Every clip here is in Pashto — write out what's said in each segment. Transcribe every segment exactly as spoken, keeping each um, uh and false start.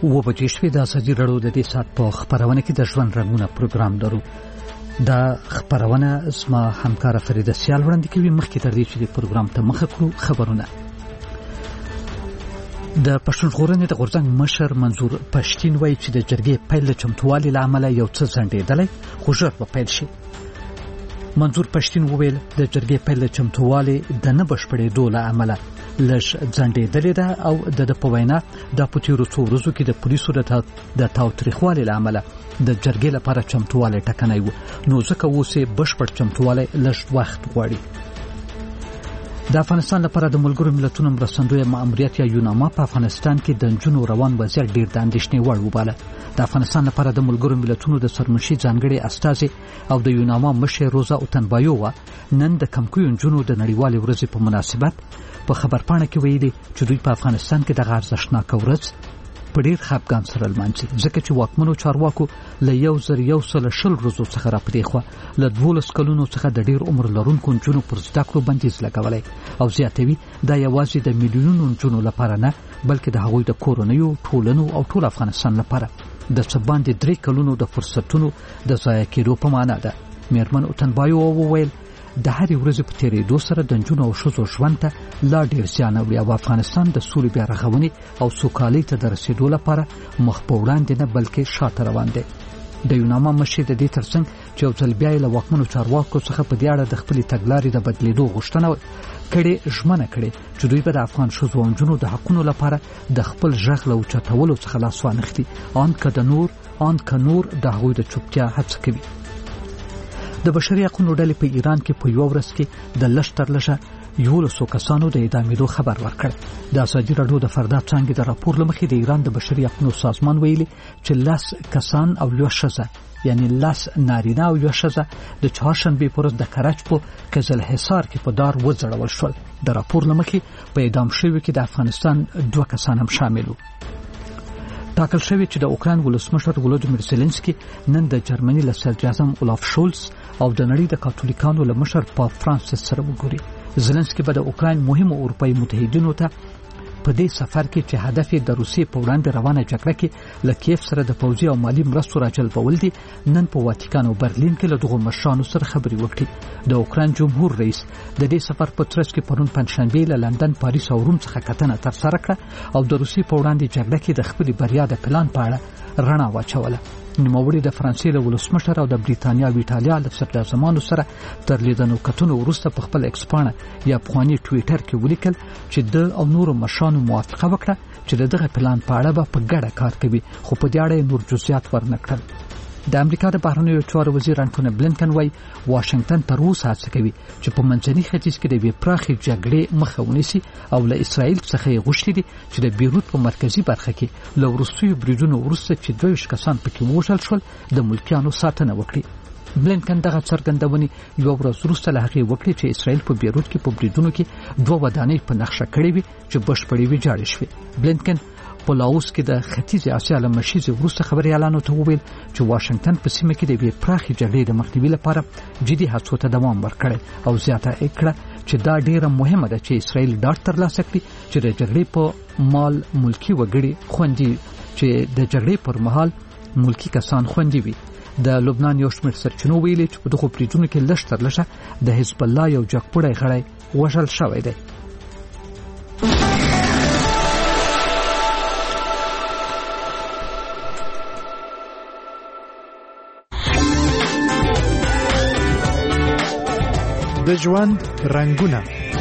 و بجې شوې د ازادي راډیو د دې ساعت په خپرونه کې د ژوند رنګونه پروګرام لرو. دا خپرونه زما همکاره فریده سیال وړاندې کوي. مخکې تر دې چې د پروګرام ته مخه کړو خبرونه. د پښتون ژغورنې د غورځنګ مشر منظور پښتين وایي چې د جرګې پیل د چمتووالي له امله یو څه ځنډېدلی خو ژر به پیل شي. منظور پښتين وویل د جرګې پیل د چمتووالي د نه بشپړېدو له امله لږ ځنډېدلې ده او د د په وینا د په تېرو څو ورځو کې د پولیسو د تاوتریخوالي له امله د جرګې لپاره چمتووالی ټکنی و، نو ځکه اوس یې بشپړ چمتووالی لږ وخت غواړي. د افغانستان لپاره د ملګرو ملتونو مرستندویه ماموریت یا یوناما په افغانستان کې د نجونو روان وضعیت ډېر د اندېښنې وړ وباله. د افغانستان لپاره د ملګرو ملتونو د سرمنشي ځانګړي استازي او د یوناما مشر روزا اوتنبایووا نن د کمکویو نجونو د نړیوالې ورځې په مناسبت په خبرپاڼه کې ویلي چې دوی په افغانستان کې دغه ارزښتناکه ورځ په ډېر خپګان سره لمانځي، ځکه چې واکمنو چارواکو له یو زر یو سل شل ورځو څخه راپدې خوا له دولس کلونو څخه د ډېر عمر لرونکو نجونو پر زده کړو بندیز لګولی او زیاتوي دا یوازې د میلیونونو نجونو لپاره نه بلکې د هغوی د کورنیو، ټولنو او ټول افغانستان لپاره د څه باندې درې کلونو د فرصتونو د ضایع کېدو په معنا ده. میرمن اوتنبایووا وویل د هرې ورځې په تېرېدو سره د نجونو او ښځو ژوند ته لا ډېر زیان اړوي او افغانستان د سولې بیا رغونې او سوکالۍ ته د رسېدو لپاره مخ په وړاندې نه بلکې شاته روان دی. د یوناما مشر د دې ترڅنګ چې یو ځل بیا یې له واکمنو چارواکو څخه په دې اړه د خپلې تګلارې د بدلېدو غوښتنه کړې ژمنه کړې چې دوی به د افغان ښځو او نجونو د حقونو لپاره د خپل غږ له اوچتولو څخه لاس وانخلي، ان که د نور ان که نور د هغوی د چوپتیا هڅه کوي. د بشري حقوقو ډلې په ایران کې په یو ورځ کې د لږ تر لږه یولسو کسانو د اعدامېدو خبر ورکړ. د ازادي راډیو د فردا څانګې د راپور له مخې د ایران د بشري حقوقو سازمان ویلي چې لس کسان او یوه ښځه یعنی لس نارینه او یوه ښځه د چهارشنبې په ورځ د کرج په قزلحصار کې په دار وځړول شول. د راپور له مخې په اعدام شویو کې د افغانستان دوه کسان هم شامل وو. ټاکل شوی چې د اوکراین ولسمشر ولودیمیر زيلنسکي نن د جرمني له صدراعظم اولاف شولز او د نړۍ د کاتولیکانو له مشر پاپ فرانسیس سره وګوري. زيلنسکي به د اوکراین مهمو اروپایي متحدینو ته په دې سفر کې چې هدف یې د روسیې په وړاندې روانه جګړه کې له کیف سره د پوځي او مالی مرستو راجلبول دي نن په واتیکان او برلین کې له دغو مشرانو سره خبرې وکړي. د اوکراین جمهور رئیس د دې سفر په ترڅ کې پرون پنځشنبه له لندن، پاریس او روم څخه کتنه ترسره کړه او د روسیې په وړاندې جګړه کې د خپلې بریا د پلان په اړه رڼا واچوله. نوموړي د فرانسې له ولسمشر او د بریتانیا او ایټالیا له صدراعظمانو سره تر لیدنو کتنو وروسته په خپل ایکس پاڼه یا پخواني ټویټر کې ولیکل چې د او نورو مشرانو موافقه وکړه چې دغه پلان په اړه به په ګډه کار کوي، خو په دې اړه نور جزئیات ورنکړل. د امریکا د بهرنیو چارو وزیر انټونی بلینکن وايي واشنگټن تر اوسه هڅه کوي چې په منځني ختیځ کې د یوې پراخې جګړې مخه ونیسي او له اسرائیل څخه یې غوښتي دي چې د بیروت په مرکزي برخه کې له وروستیو بریدونو وروسته چې دوه ویشت کسان پکې ووژل شول د ملکیانو ساتنه وکړي. بلینکن دغه څرګندونې یو ورځ وروسته له هغې وکړې چې اسرائیل په بیروت کې په بریدونو کې دوه ودانۍ په نقشه کړې وي چې بشپړې ویجاړې شوې. بلینکن په لاوس کې د ختیځ اسیا له مشیزې وروسته خبري اعلان ته وویل چې واشنگټن په سیمه کې د یوې پراخې جګړې د مخنیوي لپاره جدي هڅو ته دوام ورکړي او زیاته کړه چې دا ډیره مهمه ده چې اسرائیل ډاډ ترلاسه کړي چې د جګړې په مال ملکی وګړي خوندي چې د جګړې پر مهال ملکی کسان خوندي وي. د لبنان یو شمېر سرچینو ویلي چې په دغو بریدونو کې لږ تر لږه د حزب الله یو جګپوړی غړی وژل شوی دی. د ژوند رنګونه.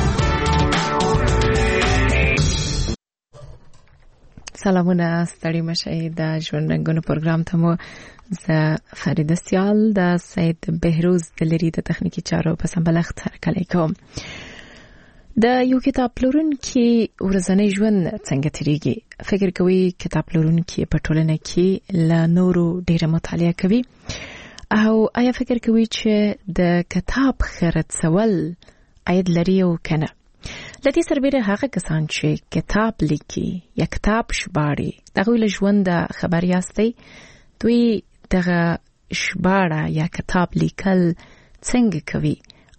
سلامونه، ستړي مشئ. د ژوند رنګونه پروګرام ته مو زه فریده سیال د سید بهروز د لري د تخنیکی چارو په سمبلښت هرکلی کوم. د یو کتاب پلورونکي ورځنی ژوند څنګه تیریږي؟ فکر کوي کتاب پلورونکي په ټولنه کې له نورو ډیره مطالعه کوي او آیا فکر کوي چې د کتاب خرڅول عاید لري او کنه؟ لدې سربېره هغه کسان چې کتاب لیکي یا کتاب شباړي دغه له ژوند خبر یاستئ، دوی دغه شباړه یا کتاب لیکل څنګه کوي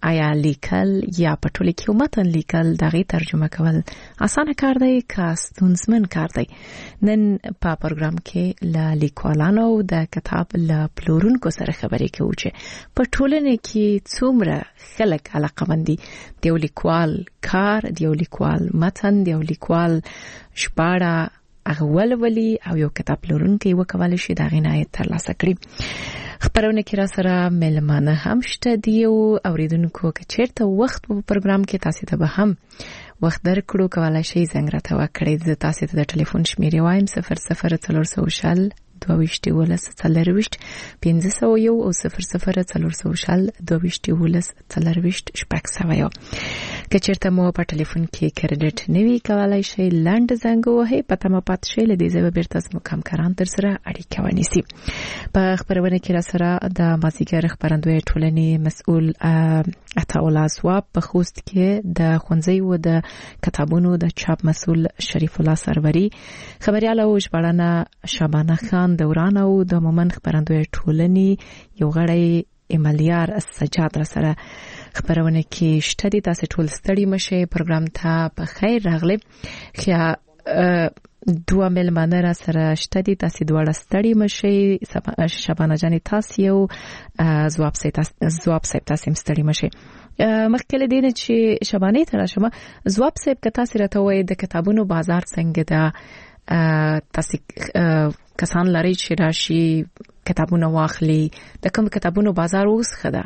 آیا لیکل یا په ټوله کې متن لیکل دغه ترجمه کول اسانه کار دی که ستونزمن کار دی؟ نن په پروګرام کې ل لیکوالانو د کتاب ل پلورونکو سره خبرې کوو چې په ټولنه کې څومره خلک علاقمند دي د یو لیکوال کار، د یو لیکوال متن، د یو لیکوال شپاړه هغه ولولي او یو کتاب پلورونکی وکولای شي دا غنایت ترلاسه کړي. خبرونه کې را سره ملمانه هم شته دي او اوریدونکو که چیرته وخت په پروګرام کې تاسو ته به هم وخت درکړو کولای شي زنګ راته وکړئ. زه تاسو ته د ټلیفون شمیرې وایم صفر صفر څلور سوه شل دوه ویشت ولس څلرویشت پنځه سوه یو او صفر صفر څلور سوه شل دوه ویشت ولس څلرویشت شپږ سوه یو. که چیرته مو په ټلیفون کې کریډټ نه وي کولای شي لاند زنګ ووهئ، پته مو پات شي له دې ځای به بیرته زموږ همکاران در سره اړیکه ونیسي. په خبرونه کې را سره د مازیګر خبرندوی ټولنې مسؤل عطاالله ځواب په خوست کې د ښوونځي و د کتابونو د چاپ مسؤل شریف الله سروري، خبريال او ژباړنه شبانه خان دوران او د مومن خبرندوی ټولنې یو غړی ایمالیار سجاد را سره خبرونه کې شته دي. تاسو ټول ستړي مشه، پروګرام ته په خیر راغلی. خیا دوه ملمانه را سره شته دي، تاسو دواړه ستړي مشه. شبانه جان تاسو یو ځواب سي ځواب سي تاسو هم ستړي مشه. مخکې له دې چې شبانه ته راشم، ځواب سي که تاسو راته وایي د کتابونو بازار څنګه ده، تاسو کسان لري چې راشي کتابونه واخلي، د کوم کتابونو بازار اوس خده؟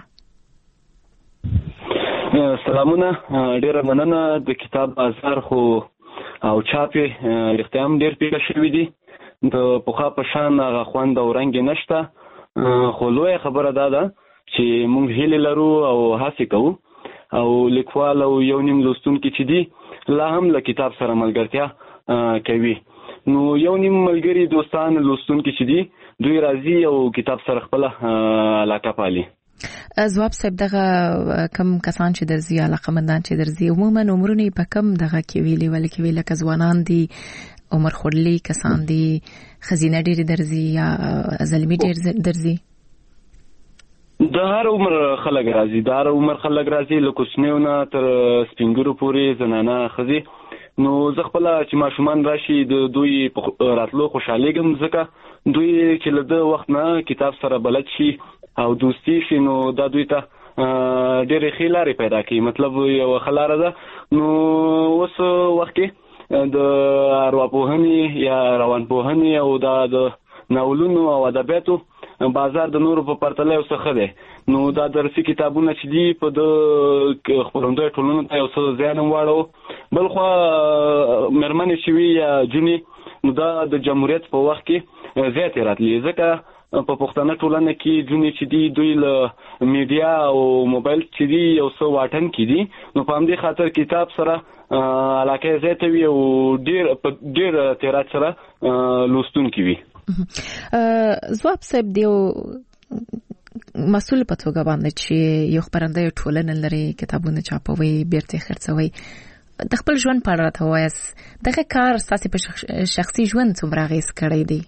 سلامونه، ډیره مننه. د کتاب بازار خو او چاپې رښتیا هم ډیر پیښه شوي دي، د پخوا په شان هغه خوند او رنګ نشته، خو لویه خبره دا ده چې موږ هیلې لرو او هڅې کوو او لیکوال او یو نیم لوستونکي چې دي لا هم له کتاب سره ملګرتیا کوي. نو یو نیم ملګري دوستان لوستونکي چې دي دوی راځي او کتاب سره خپل علاقه پالي. ځواب صاحب، دغه کم کسان چې درځي، علاقمندان چې درځي، عموما عمرونه په کم دغه کې ویلي ولې کې ویل که ځوانان دي، عمر خورلي کسان دي، خزینه ډېر درځي یا زلمی ډېر درځي؟ د هر عمر خلک راځي، د هر عمر خلک راځي، له کوچنیو نه تر سپینګرو پورې، زنانه ښځې. نو زه خپله چې ماشومان راشي د دوی راتلو خوشحالیږم، ځکه دوی چې له د وخت نه کتاب سره بلد شي او دوستی شي، نو دا دوی ته ډېرې ښې لارې پیدا کوي. مطلب یوه ښه لاره ده. نو اوس وخت کې د ارواپوهنې یا روانپوهنې او دا د ناولونو او ادبیاتو بازار د نورو په پرتله یو څه ښه دی. نو دا درسي کتابونه چې دي په د خپرندوی ټولنو ته یو څه زیان هم واړو. بل خوا مېرمنې چې وي یا جونې، نو دا د جمهوریت په وخت کې زیاتې راتلي، ځکه په پښتنه ټولنه کې جونې چې دي دوی له میډیا او موبایل چې دي یو څه واټن کې دي، نو په همدې خاطر کتاب سره علاقه یې زیاته وي او ډېر په ډېر تیرات سره لوستونکي وي. ځواب صاحب، دیو مسؤل په توګه باندې چې یو خبرندوی ټولنه لري، کتابونه چاپوي، بیرته خرڅوي، د خپل ژوند په اړه راته وایاست، دغه کار ستاسو په شخصي ژوند څومره اغېز کړی دی؟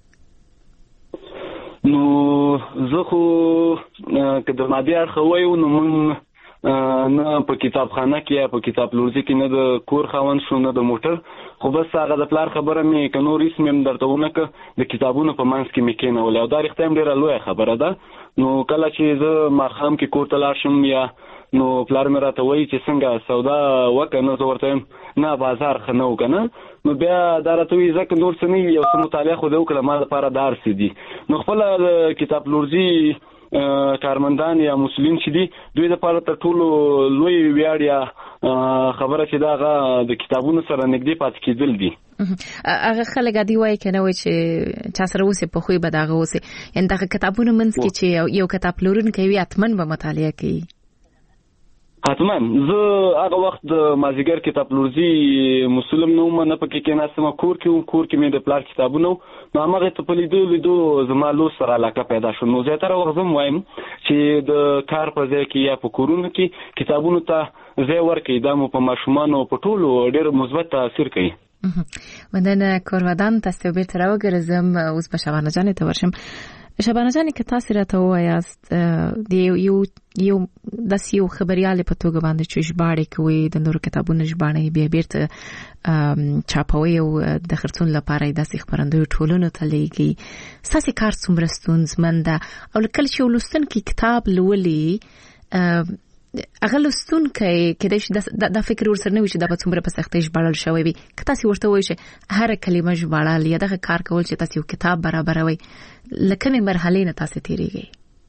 نو زه خو که د مادي اړخه وایو، نو موږ نه په کتابخانه کې یا په کتاب پلورځي کې نه د کور خاوند شو نه د موټر، خو بس هغه د پلار خبره مې که نور هېڅ مې هم درته ونه کړه، د کتابونو په منځ کې مې کېنولې، او دا رښتیا هم ډېره لویه خبره ده. نو کله چې زه ماښام کې کور ته لاړ شم یا نو پلار مې راته وایي چې څنګه سودا وکړه، نو زه ورته وایم نه بازار ښه نه و که نه، نو بیا دا راته وایي ځکه نور څه نه وي، یو څه مطالعه خو دې وکړه، ما لپاره دا هر څه دي. نو خپله د کتاب پلورځي کارمندان یا مسؤلین چې دي دوی لپاره تر ټولو لوی ویاړ یا خبره چې دا هغه د کتابونو سره نږدې پاتې کېدل دي. هغه خلک عادي وایي که نه وایي چې چا سره اوسې په خوی به د هغه اوسې، یعنې دغه کتابونو منځ کې چې یو کتاب پلورونکی وي حتما به مطالعه کوي. حتما. زه هغه وخت د مازیګر کتاب پلورځي مسؤلم نه وم، نه پکې کېناستم، کور کې وم، کور کې مې د پلار کتابونه و، نو همغې ته په لیدو لیدو زما لوست سره علاقه پیدا شو. نو زیاتره وخت زه هم وایم چې د کار په ځای کې یا په کورونو کې کتابونو ته ځای ورکړئ، دا مو په ماشومانو په ټولو ډېر مثبت تاثیر کوي. مننه کورودان، تاسو بیرته راوګرځم. اوس به شبانه جانې ته ورشم. شبانه جانې که تاسو راته ووایاست د یو یو د سیو خبريال په توګه باندې چې ژباړې کوي د نورو کتابونو ژباړې به بیرته چاپوي او د خرڅون لپاره د خبرندوی ټولنو ته لېږي ساسي کار څومره ستونزمن ده او کله چې ولستون کې کتاب لولي اغه لستون کې کله چې د فکر ورسره نه وي چې د په څومره په سختۍ ژباړل شوی وي که تاسو ورته وایئ چې هر کلمه ژباړل یا دغه کار کول چې تاسو کتاب برابروي لکه مې مرحله نه تاسو تیریږي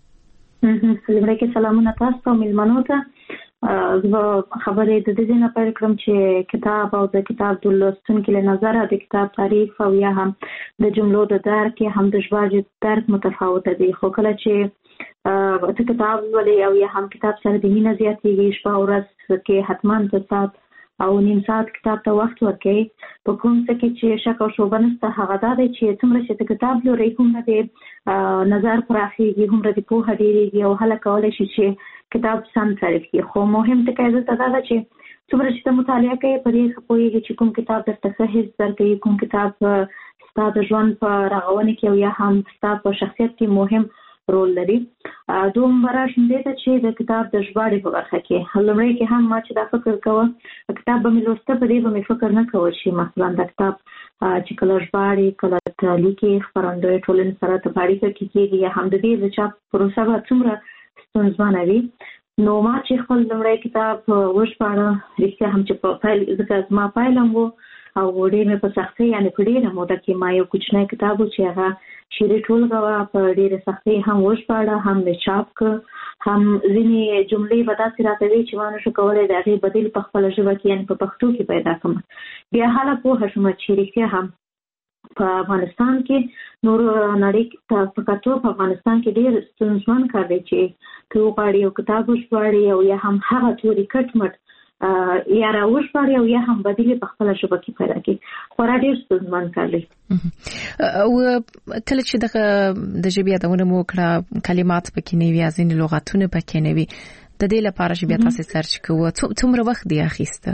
لمړی کې سلامونه تاسو ته ملمنو ته زه خبرې د دې نه پیل کړم چې کتاب او د کتاب د لوستونکو له نظره د کتاب تعریف او یا هم د جملو د درک یا هم د ژباړې درک متفاوت دي خو کله چې د کتاب ولې او یا هم کتاب سره د مینه زیاتېږي شپه ورځ کې حتما په سات او نیم ساعت کتاب ته وخت ورکړي په کوم څه کې چې شک او شوبه نشته هغه دا دی چې څومره چې کتاب لوري کومه دی نظر پراخېږي همره د پوهه ډېرېږي او هله کولی شي چې کتاب سم تعریف کړي خو مهم ټکی دلته دا ده چې څومره چې ته مطالعه کوې په دې ښه پوهېږي چې کوم کتاب درته ښه حس درکوي کوم کتاب ستا د ژوند په رغونه کې او یا هم ستا په شخصیت کې مهم رول لري دوم براشم دې ته چې د کتاب د ژباړې په برخه کې لومړی کې هم ما چې دا فکر کوه کتاب به مې لوسته په دې به مې فکر نه کول شي مثلا د کتاب چې کله ژباړې کله تلیکي خپرندوی ټولنې سره ته اړیکه کې کېږي یا هم د دې د چاپ پروسه به څومره ستونزمنه وي نو ما چې خپل لومړی کتاب وژباړه رښتیا هم چې په پیل ځکه زما پیل هم و او ډېر مې په سختۍ یعنې په ډېره موده کې ما یو کوچنی کتاب و چې هغه شیرې ټولګه وه په ډېره سختۍ هم وژباړه هم مې چاپ کړ هم ځینې جملې به داسې راته وي چې ما نه شو کولی د هغې بدیل په خپله ژبه کې یعنې په پښتو کې پیدا کړم بیا هله پوهه شومه چې رښتیا هم په افغانستان کې نور نړۍ ته په کتو په افغانستان کې ډېر ستونزمن کار دی چې ته وغواړې یو کتاب وژباړې او یا هم هغه توري کټ مټ یا راوژباړې او یا هم بدیل په خپله ژبه کې پیدا کړي خورا ډېر ستونزمن کار دی او کله چې دغه د ژبې یادونه مو وکړه کلمات پکې نه وي ځینې لغاتونه پکې نه وي د دې لپاره چې بیا تاسو سرچ کوو څومره وخت دی اخیسته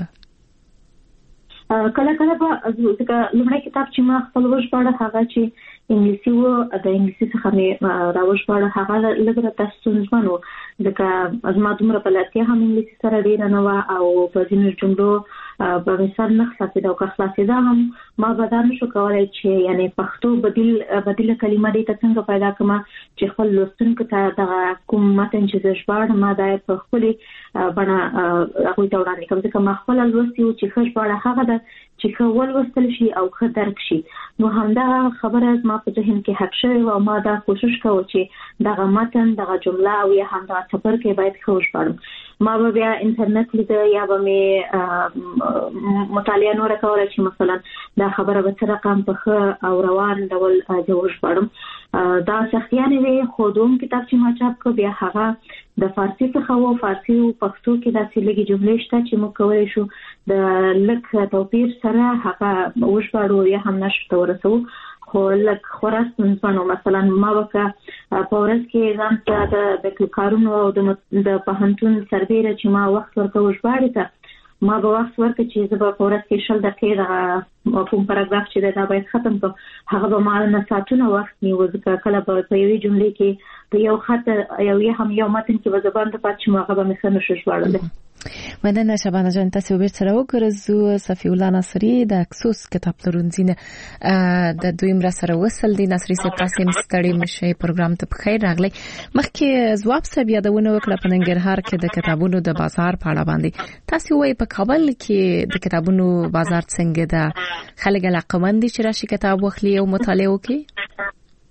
کله کله به لومړی کتاب چې ما خپل وژباړه هغه چې انګلیسي و د انګلیسي څخه مې راوژباړه هغه لږ راته ستونزمن و ځکه زما دومره بلدتیا هم انګلیسي سره ډېره نه وه او په ځینو جملو به مې سر نه خلاصېده او که خلاصېده هم ما به دا نه شو کولی چې یعنې پښتو بدیل بدیله کلمه دې ته څنګه پیدا کړم چې خپل لوستونکو ته دغه کوم متن چې زه ژباړم ما دا په خپلې بڼه هغوی ته وړاندې کړم ځکه ما خپله لوستي و چې ښه ژباړه هغه ده چې ښه ولوستل شي او ښه درک شي نو همدغه خبره زما په ذهن کې حق شوې وه او ما دا کوشش کوه چې دغه متن دغه جمله او یا هم دغه څپرکی باید ښه وژباړم ما به بیا انټرنیټ لیده یا به مې مطالعه نوره کوله چې مثلا دا خبره به څه رقم په ښه او روان ډول زه وژباړم دا سختیانې وې خو دوم کتاب چې ما چاپ کړ بیا هغه د فارسي څخه و فارسي او پښتو کې داسې لږې جملې شته چې موږ کولی شو د لږ توپیر سره هغه وژباړو یا هم نشر ته ورسوو خو لږ خورا ستونزمن و مثلا ما به که په ورځ کې ځان ته د کارونو او د پوهنتون سربیره چې ما وخت ورکړ وژباړې ته ما به وخت ورکړ چې زه به په ورځ کې شل دقیقې دغه کوم پاراګراف چې دی دا باید ختم کړم هغه به ما نه ساعتونه وخت نیو ځکه کله به په یوې جملې کې په یو خط یو یا هم یو متن کې به زه بنده پاتې شم هغه به مې ښه نشو ژباړلی مننه شبانه جان تاسو بیرته راوګرځو صفی الله ناصری د اکسوس کتاب پلورونځي نه د دویم را سره وصل دي ناصری صاحب تاسو هم ستړي مشي پروګرام ته بخیر راغلی مخکې ځواب صاحب یادونه وکړه په ننګرهار کې د کتابونو د بازار په اړه باندې تاسو وایي په کابل کې د کتابونو بازار څنګه ده خلک علاقمند دي چې راشي کتاب واخلي او مطالعه وکړي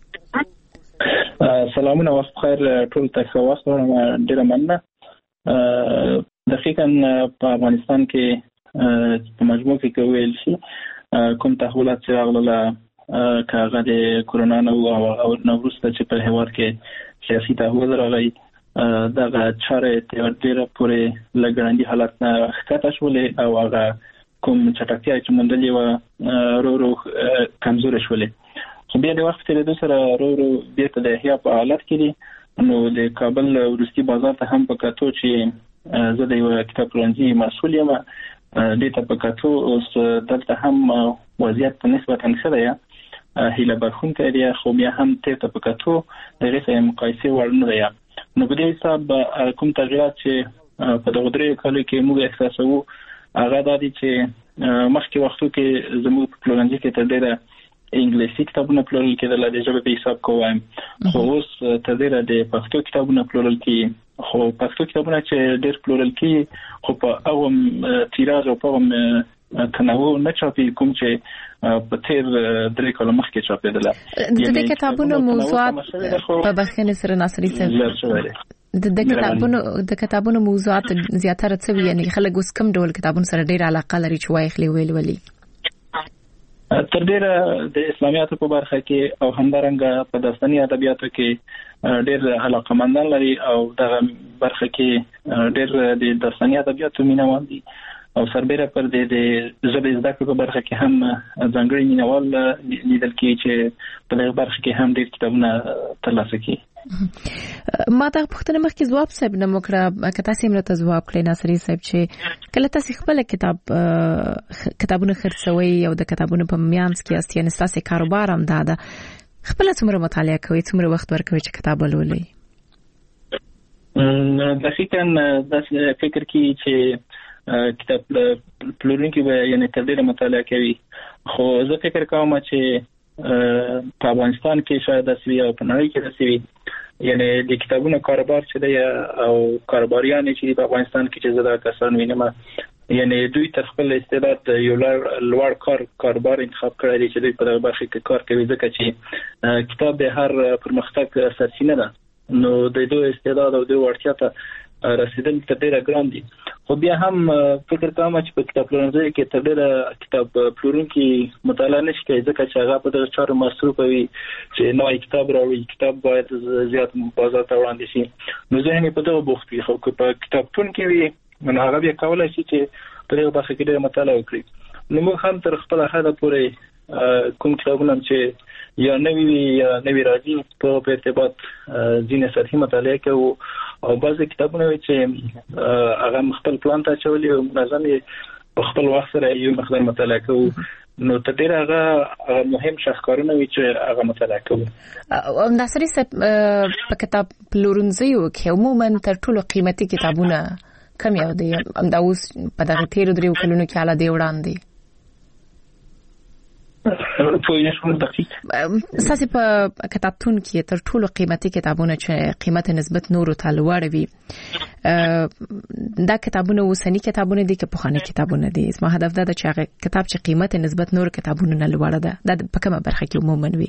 سلامونه وخت خیر ټول تاسو وخت ډیره مننه دقیقاً په افغانستان کې په مجموع کې کویل شي کوم تحولات چې راغله کاغه د کورونا نو او نوروسته چې په هوار کې سیاسي تحول راغی دغه چارې ته ډیره پورې لګړندې حالت نه ښکته شولې او هغه کوم چټکتیا چې موندلې و رو رو کمزور شولې خو بیا د وخت تیریدو سره رو رو بیرته د احیا په حالت کې دي نو د کابل وروستي بازار ته هم په کتو چې زه د یو کتاب پلورنځي مسؤل یم دې ته په کتو اوس دلته هم وضعیت په نسبتا ښه دی هیله بخښونکی دی خو بیا هم ته په کتو د هغې سره مقایسې وړ نه دی نو په دې حساب کوم تغیرات چې په دغه درې کالو کې موږ احساسوو هغه د دې چې مخکې وختو کې زموږ په پلورنځي کې تر ډیره انګلیسي کتابونه پلورل کېدل د ژبې په حساب کوم خو اوس تر ډیره د پښتو کتابونه پلورل کېږي خو پښتو کتابونه چې ډیر پلورل کېږي خو په هغه تیراژ او په هغه تنوع نه چاپي کوم چې په تیر درې کال مخکې چاپېدل. د دې کتابونو موضوعات په بخښنې سره ناصري صاحب د د کتابونو د کتابونو موضوعات زیاتره څه وي یعنی خلک اوس کوم ډول کتابونو سره ډیر علاقه لري چې وایي خلی ویل ولي تر ډیره د اسلامیاتو په برخه کې او همدارنګه په داستاني ادبیاتو کې ډیر علاقه مندان لري او دغه برخه کې ډیر د داستاني ادبیاتو مینوال دي او سربېره پر د ژبې زده کړې په برخه کې هم ځانګړي مینوال لیدل کېږي چې په دغه برخه کې هم ډیر کتابونه ترلاسه کوي. ما دا پوښتنه مخکې جواب صاحب نه وکړه که تاسو هم راته جواب کړئ ناصري صاحب چې کله تاسو خپل کتاب کتابونه خرڅوي او د کتابونو په میانس کې است یعنی تاسو کاروبار هم داده خپل څومره مطالعه کوي څومره وخت ورکوي چې کتاب ولولي؟ د فکر د فکر کې چې کتاب پلورونکي به یعنی تر ډیره مطالعه کوي خو زه فکر کوم چې په افغانستان کې شاید اسوي او په نړۍ کې اسوي یعنی د کتابونو کاروبار چې دی او کاروباریان چې په افغانستان کې چې زړه کسان وینم یعنی دوی تر خپل استعداد یو لوړ کار کاروبار انتخاب کړی دی چې دوی په دغه برخه کې کار کوي ځکه چې کتاب د هر پرمختګ سرچینه ده نو د دوی استعداد او دوی وړتیا ته رسیدل تر ډیره ګران دي خو بیا هم فکر کوم چې په کتاب پلورنځي کې تر ډیره کتاب پلورونکي مطالعه نشي کوي ځکه چې هغه په دغه چارو مصروف وي چې نوې کتاب راوړي کتاب باید زیات بازار ته وړاندې شي نو ځینې په دغه بوخت وي خو په کتابتون کې وي نو هغه بیا کولای شي چې په دغه برخه کې ډیره مطالعه وکړي نو موږ هم تر خپل حده پورې کوم کتابونه چې یا نوی یا نوی راځي په ارتباط ځینې سطحي مطالعه کوو او بعضې کتابونه چې هغه خپل پلان ته اچولي او منظم یې په خپل وخت سره یو مقدار مطالعه کوو نو تر ډیره هغه مهم شاهکارونه وي چې هغه مطالعه کوو. ناصري صاحب په کتاب پلورنځیو کې عموما تر ټولو قیمتي کتابونه کوم یو دي همدا اوس په دغه تیرو دریو کلونو کې حالا دی وړاندې ساسي په کتابتون کې تر ټولو قیمتي کتابونه چې قیمت نسبت نورو ته لوړ وي دا کتابونه اوسنی کتابونه دي که پخواني کتابونه دي زما هدف دا ده چې هغه کتاب چې قیمت نسبت نورو کتابونو نه لوړ ده دا په کومه برخه کې عموما وي؟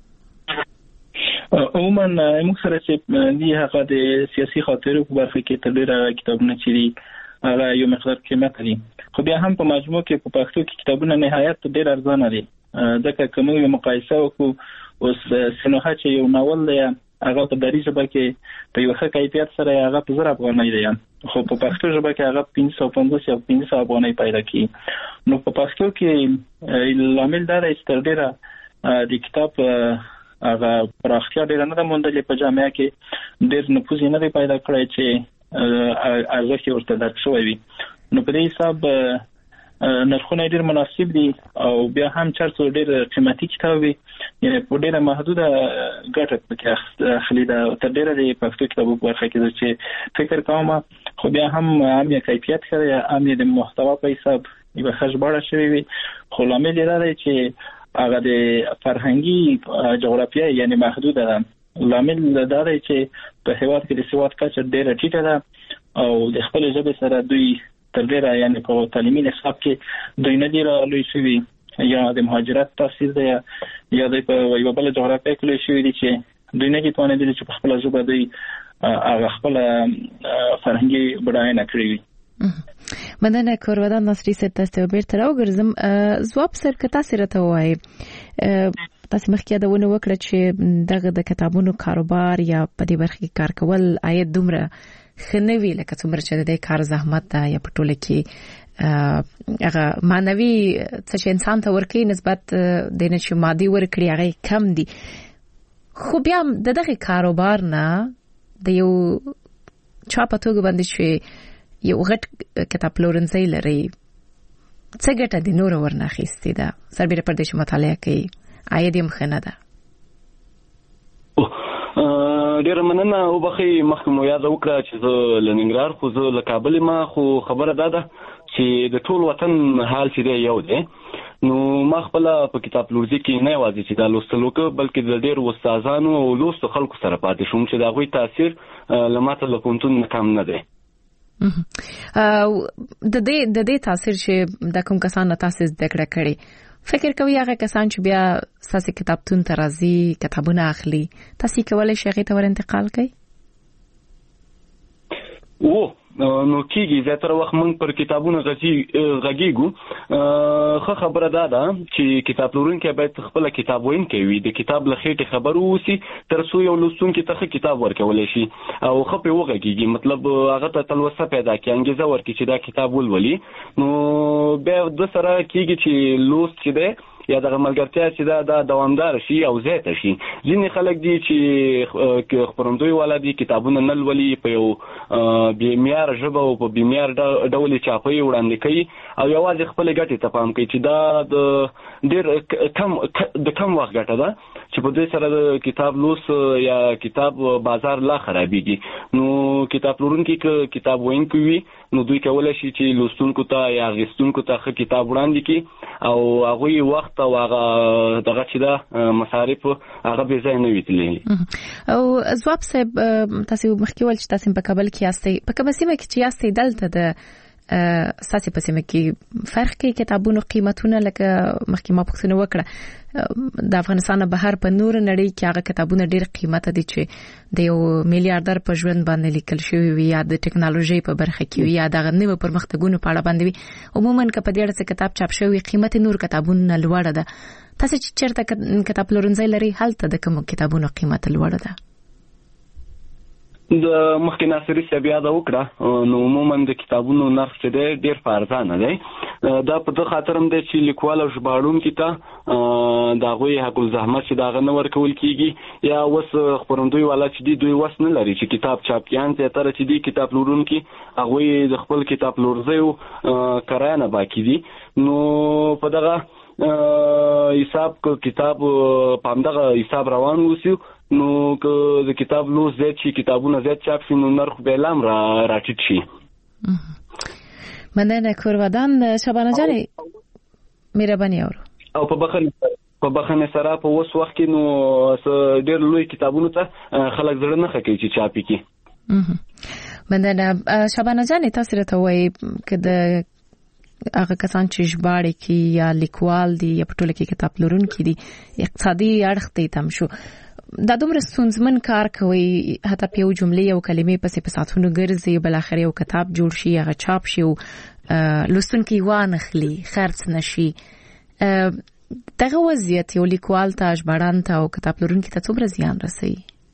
عموما موږ سره چې دی هغه د سیاسي خاطرو په برخه کې تر ډیره کتابونه چې دي هغه یو مقدار قیمت لري خو بیا هم په مجموع کې په پښتو کې کتابونه نهایت ډیر ارزانه دي ځکه کوم یو مقایسه وکړو اوس سنوحه چې یو ناول دی هغه په دری ژبه کې په یو ښه کیفیت سره هغه په زر افغانۍ دی خو په پښتو ژبه کې هغه پنځه سوه پنځوس یا پنځه سوه افغانۍ پیدا کیږي نو په پښتو کې لامل دا دی چې تر ډیره د کتاب هغه پراختیا ډیره نه ده موندلې په جامعه کې ډیر نفوذ نه دی پیدا کړی چې ارزښت ورته درک شوی وي نو په دې حساب نرخونه ډیر مناسب دي او بیا هم چرته ډیر قیمتي کتاب وي یعنی په ډیره محدوده ګټه پکې اخلي دا تر ډیره د پښتو کتابو په برخه کې چې فکر کوم خو بیا هم هم یې کیفیت لري هم یې د محتوا په حساب یو خشباړه شوی وي خو لامل یې دا دی چې هغه د فرهنګي جغرافیه یعنی محدوده ده لامل دا دی چې په هیواد کې د سواد کچه ډیره ټیټه ده او د خپل ژبې سره دوی تر ډیره یعنی په تعلیمي نصاب کې دوی نه دی راغلي شوي یا د مهاجرت تاثیر دی یا د په یو بل جغرافیه کې شوي دي چې دوی نه دي توانېدلي چې په خپل ژبه دوی هغه خپل فرهنګي بډاینه کړې وي. مننه کورودان ناصري صاحب تاسو بیرته راوګرځم ځواب سر که تاسو راته وایي تاسو مخکې یادونه وکړه چې دغه د کتابونو کاروبار یا په دې برخه کې کار کول آید دومره خنوي لکه څومره چې د کار زحمت ده یا په ټوله کې هغه معنوي څه چې انسان ته ورکړي نسبت د نه چې مادي ورکړي هغه کم دي خو بیا د دغه کاروبار نه د یو چا په توګه باندې چې یو غټ کتاب پلورنځي لري څه ګټه د نور ورنه اخیستې ده سربېره پر دې چې مطالعه کوي عاید یې مخ نه ده ډیر مننه او بخي مخکې مو یاد وکړه چې زه له ننګرهار خو زه له کابل ما خو خبره ده ده چې د ټول وطن حال چې دی یو دی. نو ما خپل په کتاب پلورځي کې نه یوازې چې دا لوستل وکړ بلکې د ډیر استادانو او لوستو خلکو سره پاتې شوم چې دا غوي تاثیر لماته له پونتون کم نه دی. د دې د دې تاثیر چې د کوم کسان تاسو د کړه کړي فکر کوي هغه کسان چې بیا ساسي کتابتون ته راځي کتابونه اخلي تاسو کولای شئ هغه ته ور انتقال کړئ؟ او نو کېږي زیاتره وخت موږ پر کتابونو غږیږو. ښه خبره ده ده چې کتاب پلورونکی باید خپل کتاب ویونکی وي د کتاب له خېټې خبر واوسي تر څو یو لوستونکي ته ښه کتاب ورکولی شي او ښه پرې وغږیږي مطلب هغه ته تلوسه پیدا کړي انګېزه ورکړي چې دا کتاب ولولي. نو بیا د سره کېږي چې لوست چې دی یا د ملګرتیا چې دا د دوامدار شي او زیات شي. ځینې خلک دي چې خبرندوی والا دي کتابونه نه لولي په یو بې معیار ژبه او په بې معیار ډول چاپي وړاندې کوي او یوازې خپل ګټې ته پام کوي چې دا د ډېر کم د کم وخت ګټه ده چې په دې سره د کتاب لوس یا کتاب بازار لا خرابېږي. نو کتاب پلورونکي که کتاب ویونکي وي نو دوی کولای شي چې لوستونکو ته یا اخیستونکو ته ښه کتاب وړاندې کړي او هغوی وخت او هغه دغه چې دا مصارف هغه به ځای نه ویتلې. او ځواب صاحب تاسو مخکې ول چې تاسو په کابل کې یاستئ په کومه سیمه کې چې یاستئ دلته د ساسي په سیمه کې فرق کې کتابونو قیمتونه لکه مخکې ما پوښتنه وکړه د افغانستان بهر په نور نړۍ کې هغه کتابونه ډېر قیمته دي چې د یو میلیارډر په ژوند باندې لیکل شوی وي یا د ټکنالوژي په برخه کې وي یا د غنیمه پرمختګونو په اړه باندې وي عموما که په دې اړه څه کتاب چاپ شوی قیمت نور کتابونه لوړه ده. تاسو چې چیرته کتاب پلورنځي لري هلته د کوم کتابونو قیمت لوړه ده؟ د مخکې ناصري صاحب یاد وکړه نو عموما د کتابونو نرخ چې دی ډېر په ارزانه دی. دا په دغه خاطر هم دی چې لیکوال او ژباړونکي ته د هغوی حق الزحمت چې د هغه نه ورکول کېږي یا اوس خپرندوی والا چې دي دوی وس نه لري چې کتاب چاپ کړي زیاتره چې دي کتاب پلورونکي هغوی د خپل کتاب پلورځیو کرایه نه باقي دي. نو په دغه حساب که کتاب په همدغه حساب روان اوسي نو که د کتاب لوست زیات شي کتابونه زیات چاپ شي نو نرخ به لام را راټیټ شي. مننه کورودان شبانه جانی مهرباني اورو او په بخښنه په بخښنه سره په اوس وخت کې نو ډېر لوی کتابونو ته خلک زړه نه کوي چې چاپي کی. مننه شبانه جانی تاسو راته وایي که د هغه کسان چې ژباړي کې یا لیکوال دي یا په ټوله کې کتاب پلورونکي دي اقتصادي اړخ ته تم شو دا دومره ستونزمن کار کوي حتی په یو جمله یو کلمې پسې په ساعتونو ګرځي بل اخر یو کتاب جوړ شي هغه چاپ شي او لوستونکي وانخلي خرڅ نشي. دغه وضعیت یو لیکوال ته ژباړن ته او کتاب پلورونکي ته څومره زیان رسوي؟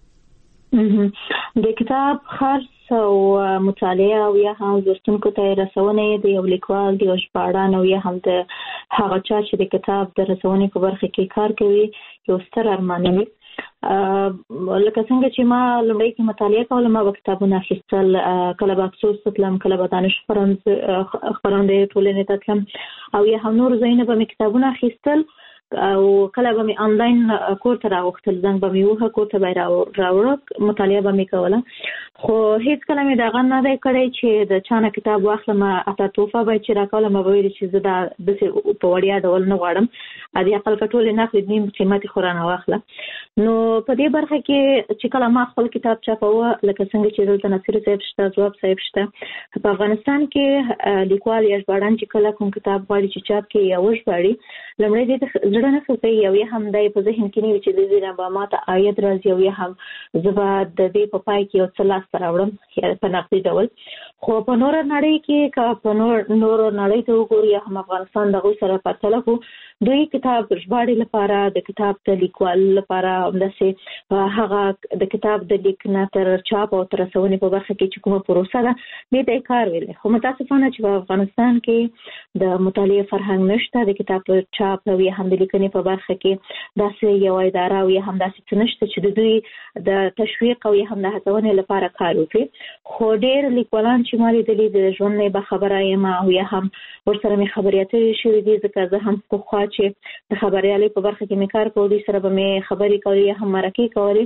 د کتاب خرڅ او مطالعه او یا هم لوستونکو ته رسونه د یو لیکوال د ژباړن او یا هم د هغه چا چې د کتاب د رسونې په برخه کې کار کوي یو ستر ارمان دی. لکه څنګه چې ما لومړی کې مطالعه کوله ما به کتابونه اخیستل کله به افسوس تلم کله به دانش خپرندې ټولنې ته تلم او یا هم نور ځایونه به مې کتابونه اخیستل او کله به مې آنلاین کور ته راوختل زنګ به مې وه کور ته به یې راوړه مطالعه به مې کوله خو هیڅ کله مې دغه نه دی کړی چې د چا نه کتاب واخلم حتی توفه به چې راکوله ما به ویل چې زه دا داسې په وړیا ډول نه غواړم ادې عقل که ټولې نه اخلي نیم قیمت یې خو رانه واخله. نو په دې برخه کې چې کله ما خپل کتاب چاپوه لکه څنګه چې دلته نصیر صاحب شته ځواب صاحب شته په افغانستان کې لیکوال یا ژباړن چې کله کوم کتاب غواړي چې چاپ کړي یا وژباړي لومړی دې زړه نه ښه کوي او یا هم دا په ذهن کې نه وي چې د دې نه به ماته عاید راځي او یا هم زه به د دې په پای کې یو څه لاسته راوړم په نقدي ډول. خو په نوره نړۍ کې که په نور نورو نړۍ ته وګورو یا هم افغانستان د هغوی سره پرتله کړو دوی کتاب ژباړې لپاره د کتاب د لیکوال لپاره همداسې هغه د کتاب د لیک نه تر چاپ او تر رسونې په برخه کې چې کومه پروسه ده دې ته یې کار ویلی. خو متاسفانه چې په افغانستان کې د مطالعې فرهنګ نشته د کتاب په چاپ او یا هم د لیکنې په برخه کې داسې یوه اداره او یا هم داسې څه نشته چې د دوی د تشویق او یا هم د هڅونې لپاره کار وکړي. خو ډېر لیکوالان چې ما لیدلي د ژوند نه بخبره یم او یا هم ورسره مې خبرې اترې شوي دي ځکه زه هم پخوا چې د خبریالۍ په برخه کې مې کار کوو دوی سره به مې خبرې کولې یا هم مرکې کولې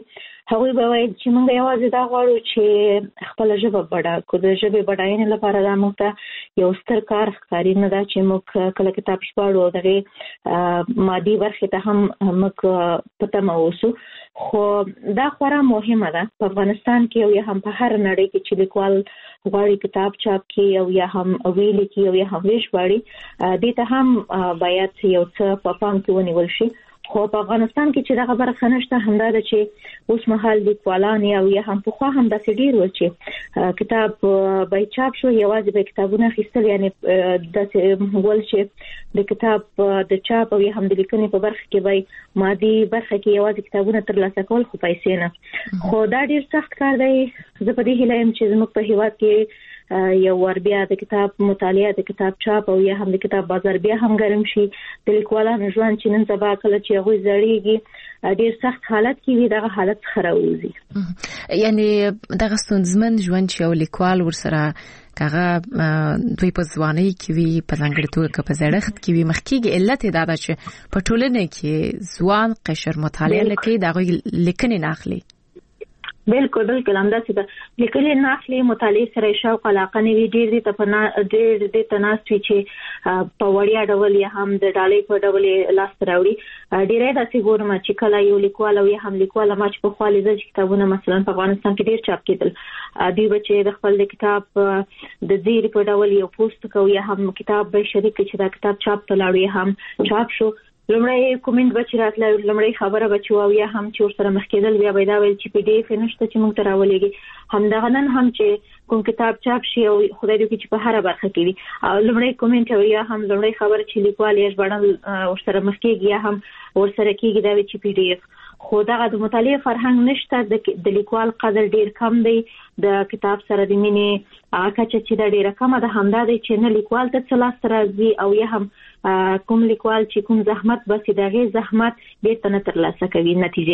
هغوی به وایي چې موږ یوازې دا غواړو چې خپل ژبه بډا کو د ژبې بډاینې لپاره دا موږ ته یو ستر کار ښکاري نه دا چې موږ کله کتاب ژباړو او دغه مادي برخې ته هم موږ په تمه اوسو خو دا خورا مهمه ده په افغانستان کې او یا هم په هر نړۍ کې چې لیکوال غواړي کتاب چاپ کړي او یا هم ویلي کړي او یا هم وژباړي دې ته هم باید یو څه په پام کې ونیول شي خو په افغانستان کې چې دغه برخه نشته همدا ده چې اوس مهال لیکوالان او یا هم په خوا هم داسې ډیر و چې کتاب به چاپ شو یوازې به کتابونه اخیستل یعنی داسې ول چې د کتاب د چاپ او یا هم د لیکنې په برخه کې به مادي برخه کې یوازې کتابونه ترلاسه کول خو پیسې نه خو دا ډیر سخت کار دی زه په دې هیله یم چې زموږ په هیواد کې یو ور بیا د کتاب مطالعه د کتاب چاپ او یا هم د کتاب بازار بیا هم ګرم شي د لیکوالانو ژوند چې نن سبا کله چې هغوی زړیږي ډیر سخت حالت کې وي دغه حالت خرابوي یعنی دغه ستونزمن ژوند چې یو لیکوال ورسره کاغه دوی په ځوانۍ کې وي په ځانګړي توګه په زړښت کې وي مخکې علت دا ده چې په ټولنه کې ځوان قشر مطالعه لکه دغه لیکنې نه اخلي بالکل بالکل همداسې ده لیکلي نه اخلي مطالعې سره شوق علاقه نه وي ډېر دې ته په ډېر دې ته ناست وي چې په وړیا ډول یا هم د ډالۍ په ډول لاس راوړي ډېری داسې ګورم چې کله یو لیکوال او یا هم لیکواله ما چې پخوا لیدل چې کتابونه مثلا په افغانستان کې ډېر چاپ کېدل دوی به چې د خپل د کتاب د زیري په ډول یو پوسټ کوي یا هم کتاب به شریک چې دا کتاب چاپ ته لاړ یا هم چاپ شو لمړی کومنت بچی راتله لمړی خبره بچو او یا هم چې ورسره مخ کېدل بیا به دا ویل چې پی ډی اف نشته چې موږ ته راولېږي همدغه نن هم چې کوم کتاب چاپ شي او خدای دې چې په هر برخه کې وي او لمړی کومنت او یا هم لمړی خبره چې لیکوال یې ژباړل ورسره مخ کېږي یا هم ورسره کېږي دا چې پی ډی اف خو دغه د مطالعې فرهنګ نشته د لیکوال قدر ډیر کم دی د کتاب سره د مینې هغه چې دا ډیره کمه ده همدا دی چې نه لیکوال ته څه لاس راځي او یا هم کوم لیکوال چې کوم زحمت بس دغه زحمت بیرته نه ترلاسه کوي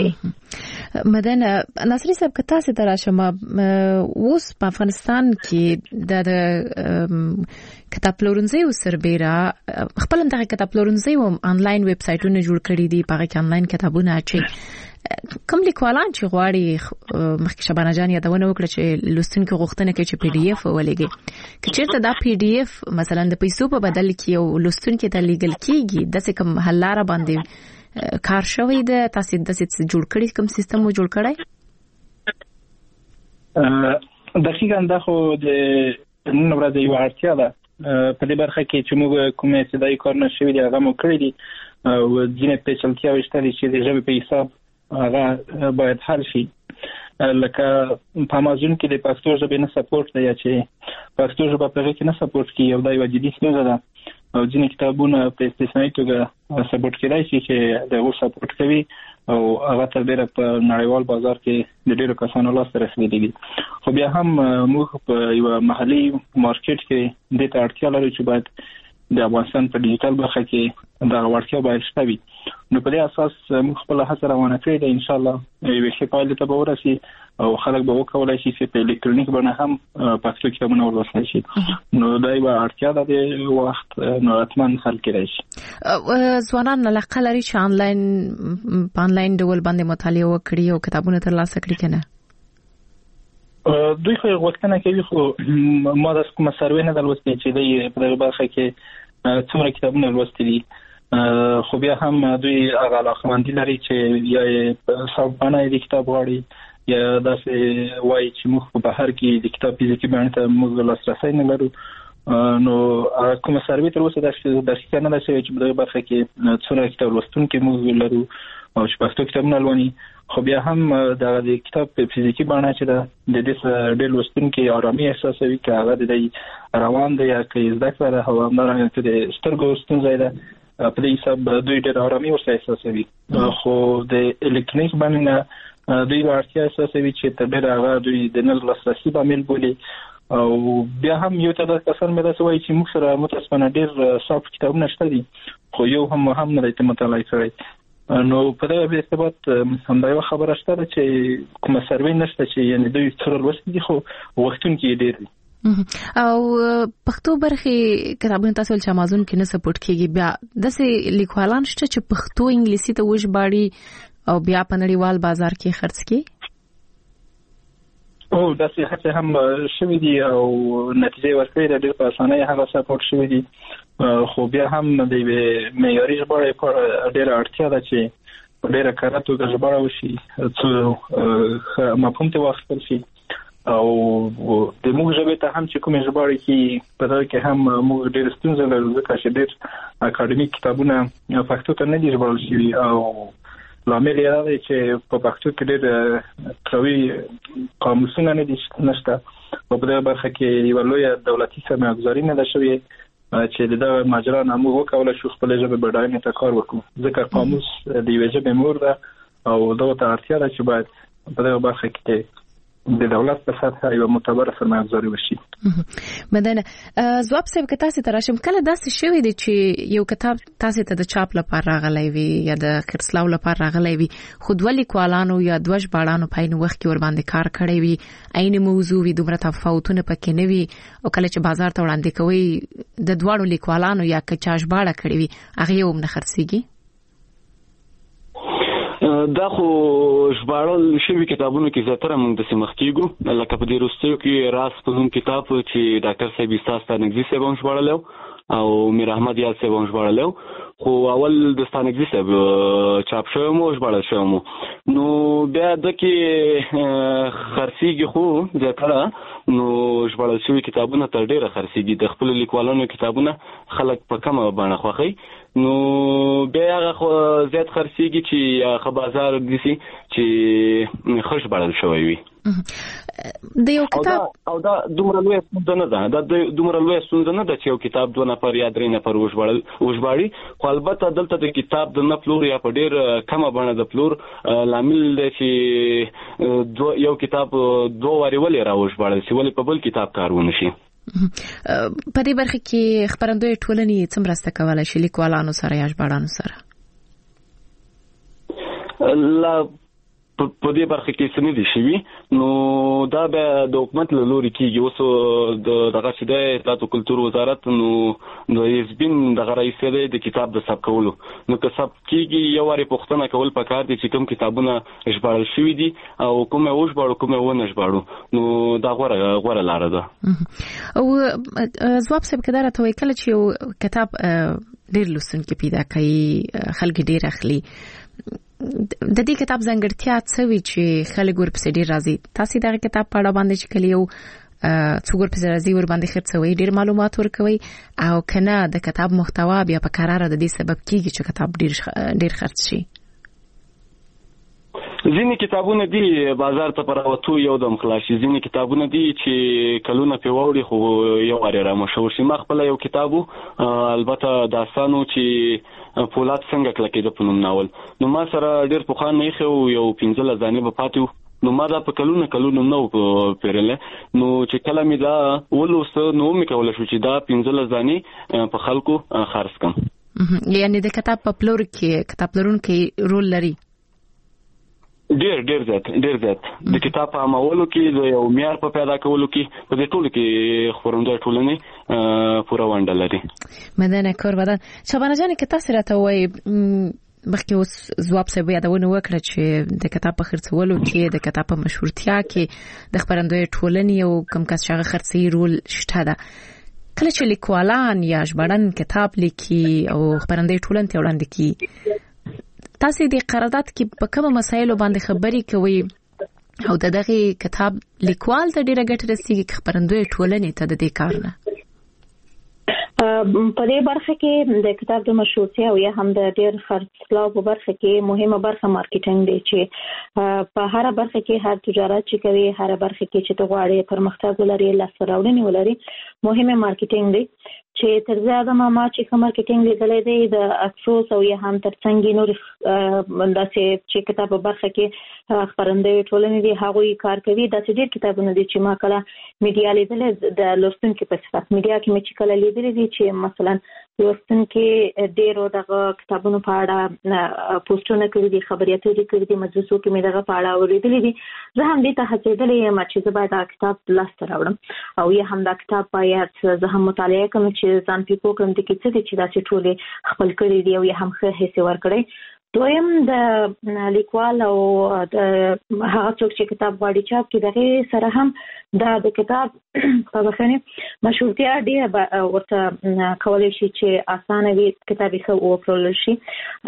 نتیجه مدن ناصری صاحب کتا سي تراشه ما اوس په افغانستان کې د کتاب پلورنځي او سربېرا خپل دغه کتاب پلورنځي او انلاین ویب سټونه جوړ کړي دي په هغه انلاین کتابونه اچي کوم لیکوالان چې غواړي مخکې شبانه جان یادونه وکړه چې لوستونکو غوښتنه کوي چې پی ډی اف ولېږي که چېرته دا پی ډی اف مثلا د پیسو په بدل کې او لوستونکو ته لیږل کیږي د څه کوم حل لاره باندې کار شوی دی تاسو د څه جوړ کړی کوم سیستم مو جوړ کړی دقیقاً دا خو د نن ورځ یو اړتیا ده په دې برخه کې چې موږ کومه ابتدایي کارونه شوي دي هغه مو کړی دي او ځینې پیچلتیاوې شته چې د ژبې په حساب هغه باید حل شي لکه په امازون کې د پښتو ژبې نه سپورټ دی چې پښتو ژبه په هغه کې نه سپورټ کوي او دا یو جدي ستونزه ده او ځینې کتابونه په استثنایی توګه سپورټ کېدای شي چې دغه سپورټ کوي او هغه تر ډیره په نړیوال بازار کې د ډیرو کسانو لاس ته رسیدلی دي خو بیا هم موږ په یو محلي مارکیټ کې د ته اړتیا لرو چې باید د افغانستان په ډیجیټل برخه کې دا ورتیا باید شته وي نو په دې اساس موږ خپل هڅه روانه کړې ده ان شاء الله یو ښه پایله ته به ورسي او خلک به وکولای شي چې په الکترونیک باندې هم پښتو کتابونه ولوستل شي نو دا یو اړتیا ده د وخت نو اتمن حل کېدای شي ځوانان علاقه لري چې انلاین په انلاین ډول باندې مطالعه وکړي او کتابونه ترلاسه کړي کنه دوی خو وختونه کوي خو ما د کوم سروې نه دلوستې چې د په دغه برخه کې څومره کتابونه لوستي دي خو بیا هم دوی هغه علاقمندي لري چې یا صاحبانه د کتاب غواړي یا داسې وایي چې موږ په بهر کې د کتاب فزیکي باندې ته موږ لاسرسی نه لرو نو کوم سروې تر اوسه د دقیقه نه ده شوې چې په دغه برخه کې څومره کتاب لوستونکي موږ لرو او چې پښتو کتابونه لولي خو بیا هم د کتاب په فزیکي باندې چې د دې ډېر لوستونکي آرامي احساسوي چې هغه د دې روان دی یا کې زده کړه هوا همدارنګه چې د سترګو ستونزه ده په دې حساب دوی ډېر آرامي ورسره احساسوي خو د الکترونیک باندې دوی ورته احساسوي چې تر ډېر هغه دوی د نل لاسرسي باندې بولي او بیا هم یو ته د کسان مې راځي چې موږ سره متاسفانه ډېر صاف کتابونه شته دي خو یو هم هم نه دی مطالعه کړی نو په دغه به ثبات هم دا یو خبره شته چې کوم سروې نشته چې یعنی دوی څلور لوستي دي خو وختون کې ډېر دي او پښتو برخه کتابونه تاسو چې امازون کې نه سپورټ کیږي بیا د سې لیکوالان شته چې پښتو انګلیسي ته وژباړي او بیا په نړیوال بازار کې خرڅ کړي او داسې هڅې هم شوې دي او نتیجې ورکړې ده، ډېر په اسانۍ هغه سپورټ شوې دي، خو بیا هم د یوې معیاري ژباړې ډېره اړتیا ده چې په ډېره کره توګه ژباړه وشي، څو مفهوم ته واخیستل شي. او د موږ ژبې ته هم چې کومې ژباړې کې په دغه کې هم موږ ډېر ستونزې لرو، ځکه چې ډېر اکاډمیک کتابونه پښتو ته نه دي ژباړل شوي او لامل یې دا دی چې په پښتو کې ډېر قوي قاموسونه نه دي نشته او په دغه برخه کې یوه لویه دولتي سرمایه‌ګذاري نه ده شوې چې د دغه ماجرا نه موږ وکولی شو خپلې ژبې بډاینې ته کار وکړو، ځکه قاموس د یوې ژبې مور ده او دغه ته اړتیا ده چې باید په دغه برخه کې د دولت په سطح یو معتبر سرمایه‌ګذاري وشي. مدنه ځواب صاحب که تاسو ته راشم، کله داسې شوی دی چې یو کتاب تاسو ته د چاپ لپاره راغلی وي یا د خرڅلاو لپاره راغلی وي، خو دوه لیکوالانو یا دوه ژباړانو په عین وخت کې ور باندې کار کړی وي، عین موضوع وي، دومره تفاوتونه پکې نه وي، او کله چې بازار ته وړاندې کوي د دواړو لیکوالانو یا که چا ژباړه کړی وي هغه یې هم نه خرڅېږي؟ دا خو ژباړل شوي کتابونو کې زیاتره موږ داسې مخ کېږو، لکه په دې وروستیو کې راز په نوم کتاب چې ډاکټر صاحب ایستا ستانکزي صاحب هم ژباړلی او میر احمد یاد صاحب هم ژباړلی، خو اول د ستانکزي صاحب چاپ شوی مو ژباړل شوی مو، نو بیا د کې خرڅېږي، خو زیاتره نو ژباړل شوي کتابونه تر ډېره خرڅېږي، د خپلو لیکوالانو کتابونه خلک په کمه بڼه خوښوي، نو بیا هغه زیات خرڅېږي چې هغه بازار داسې چې ښه ژباړل شوی وي. د یو کتاب او دا دومره لویه ستونزه نه ده، دا دومره لویه ستونزه نه ده چې یو کتاب دوه نفر یا درې نفر وژباړي، خو البته دلته د کتاب د نه پلور یا په ډېر کمه بڼه د پلور لامل دی چې یو کتاب دوه وارې ولې راوژباړل شي، ولې په بل کتاب کار ونه شي. په دې برخه کې خپرندوی ټولنې څه مرسته کولی شي لیکوالانو سره یا ژباړانو سره؟ لا په دې برخه کې څه نه دي شوي، نو دا بیا د حکومت له لوري کېږي. اوس د دغه چې دی اطلاعات او کلتور وزارت نو د حزبین دغه رئیس دی د کتاب د ثبت کولو، نو که ثبت کېږي یو وارې پوښتنه کول پکار دي چې کوم کتابونه ژباړل شوي دي او کوم یې وژباړو کوم یې ونه ژباړو، نو دا غوره غوره لاره ده. او ځواب صاحب که دا راته وایي کله چې یو کتاب ډېر لوستونکي پیدا کوي، خلک ډېر اخلي، د دې کتاب ځانګړتیا څه وي چې خلک ورپسې ډېر راځي؟ تاسې دغه کتاب په اړه باندې چې کله یو څوک ورپسې راځي ور باندې خرڅوي، ډېر معلومات ورکوي، او که نه د کتاب محتوا بیا په قراره د دې سبب کېږي چې کتاب ډېر ډېر خرڅ شي؟ ځینې کتابونه دي بازار ته په راوتو یو دم خلاص شي، ځینې کتابونه دي چې کلونه پرې واوړي خو یو وارې رامشهور شي. ما خپله یو کتاب و، البته داستان و چې فولاد څنګه کلکېده په نوم ناول، نو ما سره ډېر پخوا نه ایښی و، یو پنځلس دانې به پاتې و، نو ما دا په کلونه کلونه نه و پیرلی، نو چې کله مې دا ولوسته نو مې کولی شو چې دا پنځلس دانې په خلکو خرڅ کړم. یعنې د کتاب په پلور کې کتاب پلورونکی رول لري؟ ډیر ډیر زیات ډیر زیات د کتاب په عامولو کې د یو معیار په پیدا کولو کې په دې ټولو کې خپرندوی ټولنې پوره ونډه لري. مدنه کور بدن شبانه جان که تاسو راته وایي مخکې اوس ځواب صاحب یادونه وکړه چې د کتاب په خرڅولو کې د کتاب په مشهورتیا کې د خپرندوی ټولنې او کوم کس چې هغه خرڅي رول شته ده، کله چې لیکوالان یا ژباړن کتاب لیکي او خپرندوی ټولنې ته وړاندې کوي، تاسو د قرارداد کې په کومه مسایلو باندې خبري کوي او د دغه کتاب لیکوال ته ډیره ګټه رسیږي خبرندوی ټولنې ته د دې کار نه؟ په دې برخه کې د کتاب د مشروطیت او یا هم د ډیر خرڅلاو په برخه کې مهمه برخه مارکیټینګ دی چې په هر برخه کې هر تجارت چې کوي، هر برخه کې چې ته غواړې پرمختګ ولري، لاسته راوړنې ولري، مهمه مارکیټینګ دی چې تر زیاته ما چې کوم مارکیټینګ لیدلې دی د افسوس او یا هم ترڅنګ نور داسې چې کتاب په برخه کې خبرندوی ټولنې دي هغوی کار کوي. داسې ډېر کتابونه دي چې ما کله میډیا لیدلې د لوستونکو په صفت میډیا کې مې چې کله لیدلې دي چې مثلا لوستونکو ډېرو دغه کتابونو په اړه پوسټونه کړي دي، خبرياتونه کړي دي، مجلسو کې مې دغه په اړه اورېدلې دي. زه هم دې ته هڅېدلې یم چې زه باید دا کتاب لاسته راوړم او یا هم دا کتاب باید زه هم مطالعه کوم چې ځان پې پوه کړم د کې څه دي چې داسې ټولې خپل کړي دي او یا هم ښه حصې ورکړی. دویم د لیکوال او د هغه څوک چې کتاب غواړي چاپ کړي دغه سره هم د کتاب په بخنه مشروطیه ډیره ورته کولای شي چې اسانه وي کتاب یې خو وپلورل شي.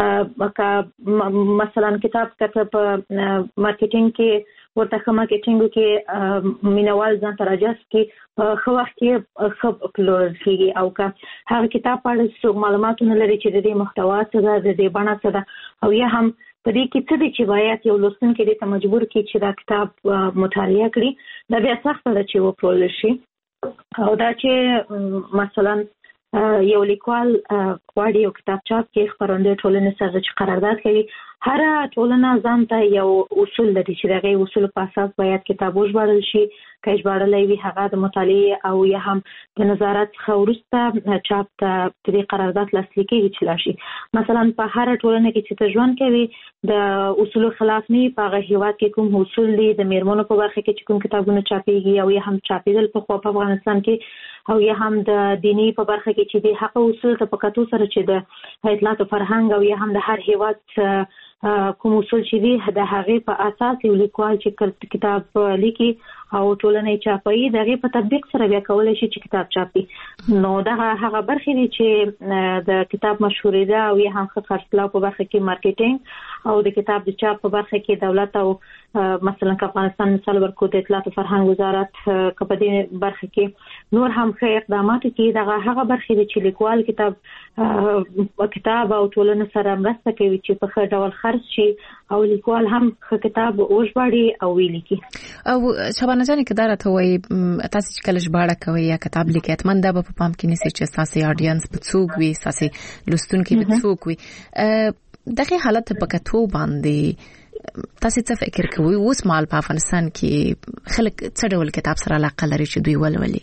مثلا کتاب کتاب مارکیټینګ کې ورته کومه مارکیټینګ کې مینوال ځان تراجس کې په خو وخت کې خو پلورل کیږي او که هغه کتاب په اړه څو معلوماتونه لري چې د دې محتوا څه ده د دې بڼه څه ده او یا هم په دې کې څه دي چې باید یو لوستونکی دې ته مجبور کړي چې دا کتاب مطالعه کړي دا بیا سخت ده چې وپلورل شي. او دا چې مثلا یو لیکوال غواړي یو کتاب چاپ کړي خپرندوی ټولنې سره چې قرارداد کوي هر ټولنه ځان ته یو اصول لري چې دغه اصول په اساس باید کتاب وژباړل شي که ژباړل وي هغه د مطالعه او یا هم د نظارت څخه وروسته چاپ ته د قرارداد لاسلیک کیږي چې لاشي. مثلا په هر ټولنه کې چې ته ژوند کوي د اصول خلاف نه په هغه هیواد کې کوم اصول دي د میرمنو په برخه کې چې کوم کتابونه چاپیږي او یا هم چاپیدل په خو په افغانستان کې او یا هم د دینی په برخه کې چې د حق اصول ته په کتو سره چې د اطلاعات فرهنګ او یا هم د هر هیواد کوم اصول چې دي د هغه په اساس یو لیکوال چې کتاب لیکي او ټولنې چاپي دغه په تطبیق سره بیا کولای شي چې کتاب چاپي. نو دا هغه برخې دي چې د کتاب مشهوري او یا هم خرڅلاو په برخه کې مارکیټینګ او د کتاب د چاپ په برخه کې دولت او مثلا افغانستان مثال ورکو د اطلاعات فرهنګ وزارت په دې برخه کې نور هم ښه اقدامات کوي. دا هغه برخې دي چې لیکوال کتاب کتاب او ټولنه سره مرسته کوي چې په ښه ډول خرڅ شي او لیکوال هم کتاب وژباړي او ولیکي. او شبانه جان کې دا راته وایي تاسو چې کله ژباړه کوي یا کتاب لیکي اتمن دا په پام کې نیسي چې تاسو اډینس په څوک وي تاسو لوستونکي په څوک وي دغه حالت په کتو باندې تاسو څه فکر کوئ اوس مال په افغانستان کې خلک څه ډول کتاب سره علاقه لري چې دوی ولولي؟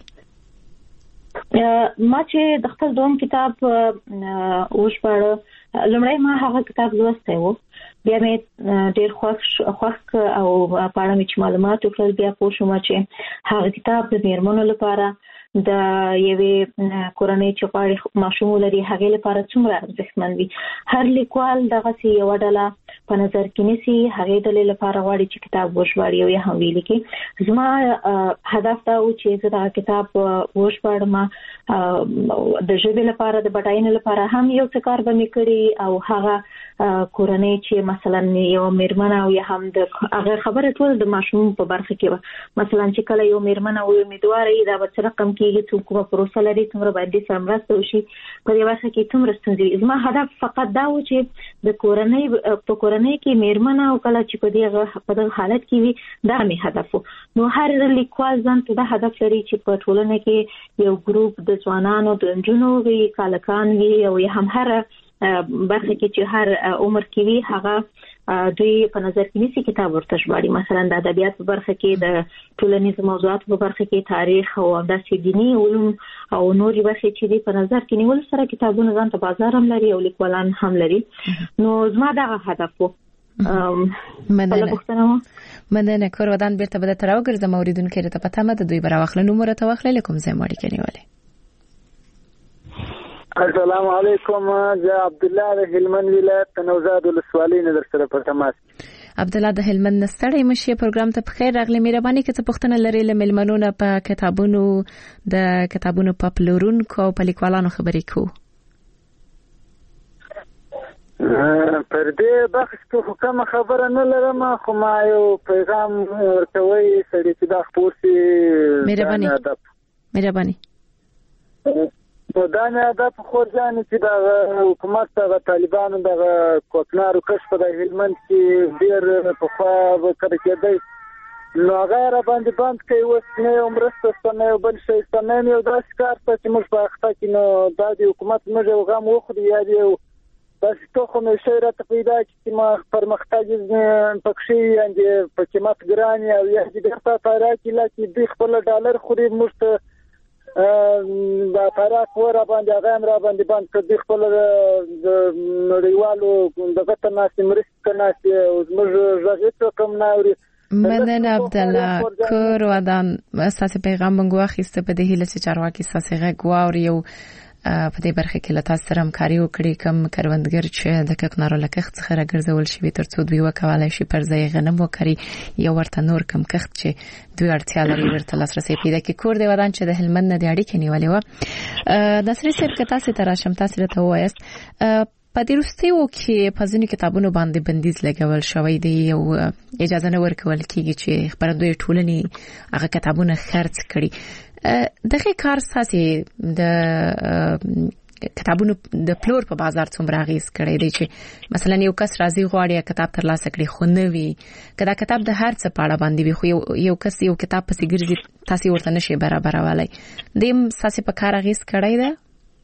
ما چې د خپل دوم کتاب وژباړه لمړی ما هغه کتاب لوستی و بیا مې ډېر خوښ خوښ او په اړه مې چې معلومات وکړل بیا پوه شوم چې هغه کتاب د میرمنو لپاره د یوې کورنۍ چې غواړي ماشوم ولري هغې لپاره څومره ارزښتمن وي. هر لیکوال دغسې یوه ډله په نظر کې نیسي هغې ډلې لپاره غواړي چې کتاب وژباړي او یا هم ولیکي. زما هدف دا و چې زه دغه کتاب وژباړم د ژبې لپاره د بډاینې لپاره هم یو څه کار به مې کړي او هغه کورنۍ چې مثلا یو میرمن او یا هم د هغه خبره ټول د ماشوم په برخه کې و مثلا چې کله یو میرمن او امیدواره دا به څه رقم کېږي څوک کومه پروسه لري څومره باید دې سره مرسته وشي په دې برخه کې څومره ستونزې. زما هدف فقط دا و چې د کورنۍ په کورنۍ کې میرمن او کله چې په دې په دغه حالت کې وي دا مې هدف و. نو هر لیکوال ځان ته دا هدف لري چې په ټولنه کې یو ګروپ د ځوانانو د نجونو وي کالکان وي او یا هم هر برخه کې چې هر عمر کې وي هغه دوی په نظر کې نیسي کتاب ورته ژباړي. مثلا د ادبیات په برخه کې د ټولنیزو موضوعاتو په برخه کې تاریخ او داسې دیني علوم او نورې برخې چې دي په نظر کې نیول سره کتابونه ځان ته بازار هم لري او لیکوالان هم لري. نو زما دغه هدف و. مننه مننه کور ودان بیرته به تر اوګرځم اوریدونکو ته پته مده دوی براوخل نو مرته واخل کوم ځای مړی کنيواله. السلام علیکم زه عبد الله د هلمند ولایت نوزاد ولسوالۍ نه در سره په تماس. عبد الله د هلمند نستړی مشي پروګرام ته بخیر راغلی. مهرباني که څه پوښتنه لري له ملمنونو په کتابونو د کتابونو په پلورونکو او په لیکوالانو خبرې کو. پر دې بحث ته کوم خبره نه لرم خو ما یو پیغام ورته وایي سړي چې دا خپور سي. مهرباني مهرباني نو دا نه دا په خور ځان چې دا حکومت د طالبانو د کوکنارو کشف د هلمند کې ډېر په خوا وکړ کېدی نو هغه را باندې بند کوي اوس نه یو مرسته ستنه یو بل شی ستنه یو داسې کار ته چې موږ په اخته کې نو دا د حکومت موږ یو غم وخوري یا یو داسې توخم یو شی راته پیدا کړي چې ما پرمختګ پکښې یعنې په قیمت ګران او یا دې بېرته پیدا کړي لکه دوی خپل ډالر خوري موږ ته دا طرف ور باندې هغه هم را باندې باندې کړي خپل د نړیوالو دغه ته ناسي مرسته ناسي او زموږ ژغې کوم ناوري. مننه عبد الله کور ودان اساس پیغام بنګو اخیسته په دې هله چې چارواکي اساس غږ واوري او په دې برخه کې لته سره همکاري وکړي کوم کروندګر چې د ککنارو لکخت څخه راګرځول شي ترڅو دوی وکولای شي پر ځای غنم وکړي یا ورته نور کم کخت چې دوی اړتیا لري ورته لاسرسي پیدا کړي. کور دی ودان چې د هلمند نه د اړیکې نیولې و د سری سر کتا سي تراشم تاسو ته وایست په دې وروستیو کې په ځینو کتابونو باندې بندیز لګول شوی دی او اجازه نه ورکول کیږي چې خبرندوی ټولنې هغه کتابونه خرڅ کړي. دغه کار ساسي د کتابونو د پلور په بازار څومره غیز کړی دی چې مثلا یو کس راځي غواړي کتاب ترلاسه کړي خو نه وي کدا کتاب د هر څه پاړه باندې وي خو یو کس یو کتاب پسې ګرځي تاسو ورته نشي برابرولای دیم ساسي په کار غیز کړی دی.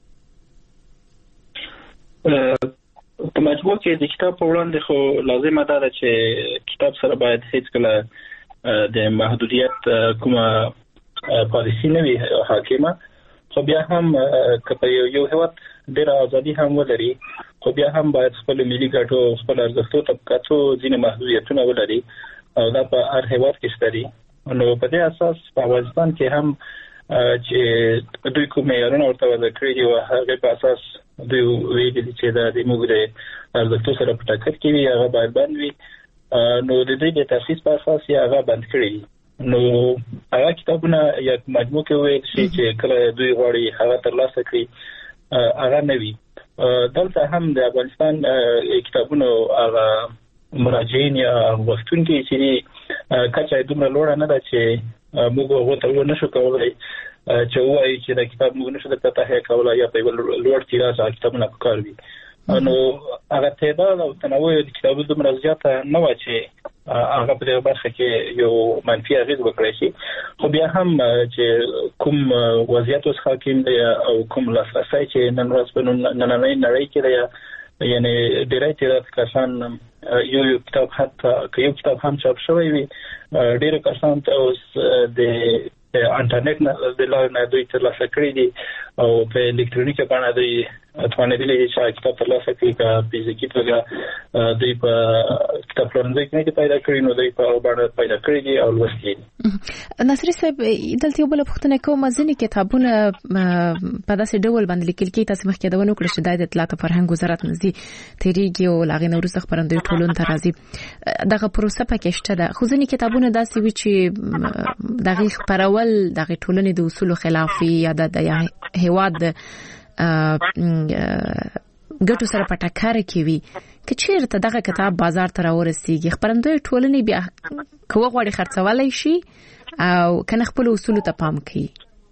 په مجموع کې د کتاب په وړاندې خو لازمه ده چې کتاب سره باید هیڅ کله د محدودیت کومه پالیسی نه وي حاکمه خو بیا هم کله یو هیواد ډېر ازادي هم ولري خو بیا هم باید خپل ملي ګټو خپل ارزښتو طبقاتو ځینې محدودیتونه ولري او دا په هر هیواد کې شته. نو په دې اساس په افغانستان کې هم چې دوی کوم معیارونه ورته وضع کړي دي او هغه په اساس دوی ویلي دي چې دا د موږ د ارزښتو سره په ټکر کې وي هغه باید بند وي. نو د دې د تاسیس په اساس یې هغه بند کړي. نو هغه کتابونه یا مجموع کې وایي چې کله دوی غواړي هغه ترلاسه کړي هغه نه وي. دلته هم د افغانستان کتابونو هغه مراجعین یا وختونکي چې کچا دومره لوړه نه ده چې موږ هغه ته ونشو کولای چې وایي چې د کتاب موږ نشو د تحقیق کولای یا په لوړ تیراژ کتابونه کار وي. نو هغه تعداد او تنوع د کتابونو دومره زیاته نه و چې هغه په دې برخه کې یو منفي اغېز وکړي شي. خو بیا هم چې کوم وضعیت اوس حاکم دی او کوم لاسرسی چې نن ورځ په نننۍ نړۍ کې دی یعنی ډېری تعداد کسان یو یو کتاب حتی که یو کتاب هم چاپ شوی وي ډېر کسان ته اوس د انټرنیټ نه د لارې نه دوی ترلاسه کړي دي او په الکترونیکي بڼه دوی توانېدلي دي چې کتاب ترلاسه کړي که فزیکي توګه دوی په کتاب پلورنځي کې نه پیدا کړي نو دوی په بڼه پیدا کړي دي او لوستي دي. ناصري صاحب دلته یو بل پوښتنه کوم ځینې کتابونه په داسې ډول باندې لیکل کېږي تاسو مخکې دا ونه کړل چې د اطلاعات او فرهنګ وزارت نزدې تیریږي او لاغې نو وروسته خبرندوی ټولنې ته راځي دغه پروسه پکې شته ده. خو ځینې کتابونه داسې وي چې دغه خبرول دغه ټولنې د اصولو خلاف یا د هیواد ګټو سره په ټکر کې وي که چیرته دغه کتاب بازار ته راورسیږي خبرندوی ټولنې بیا کوه غواړي خرڅولای شي او کنه خپل اصولو ته پام کوي.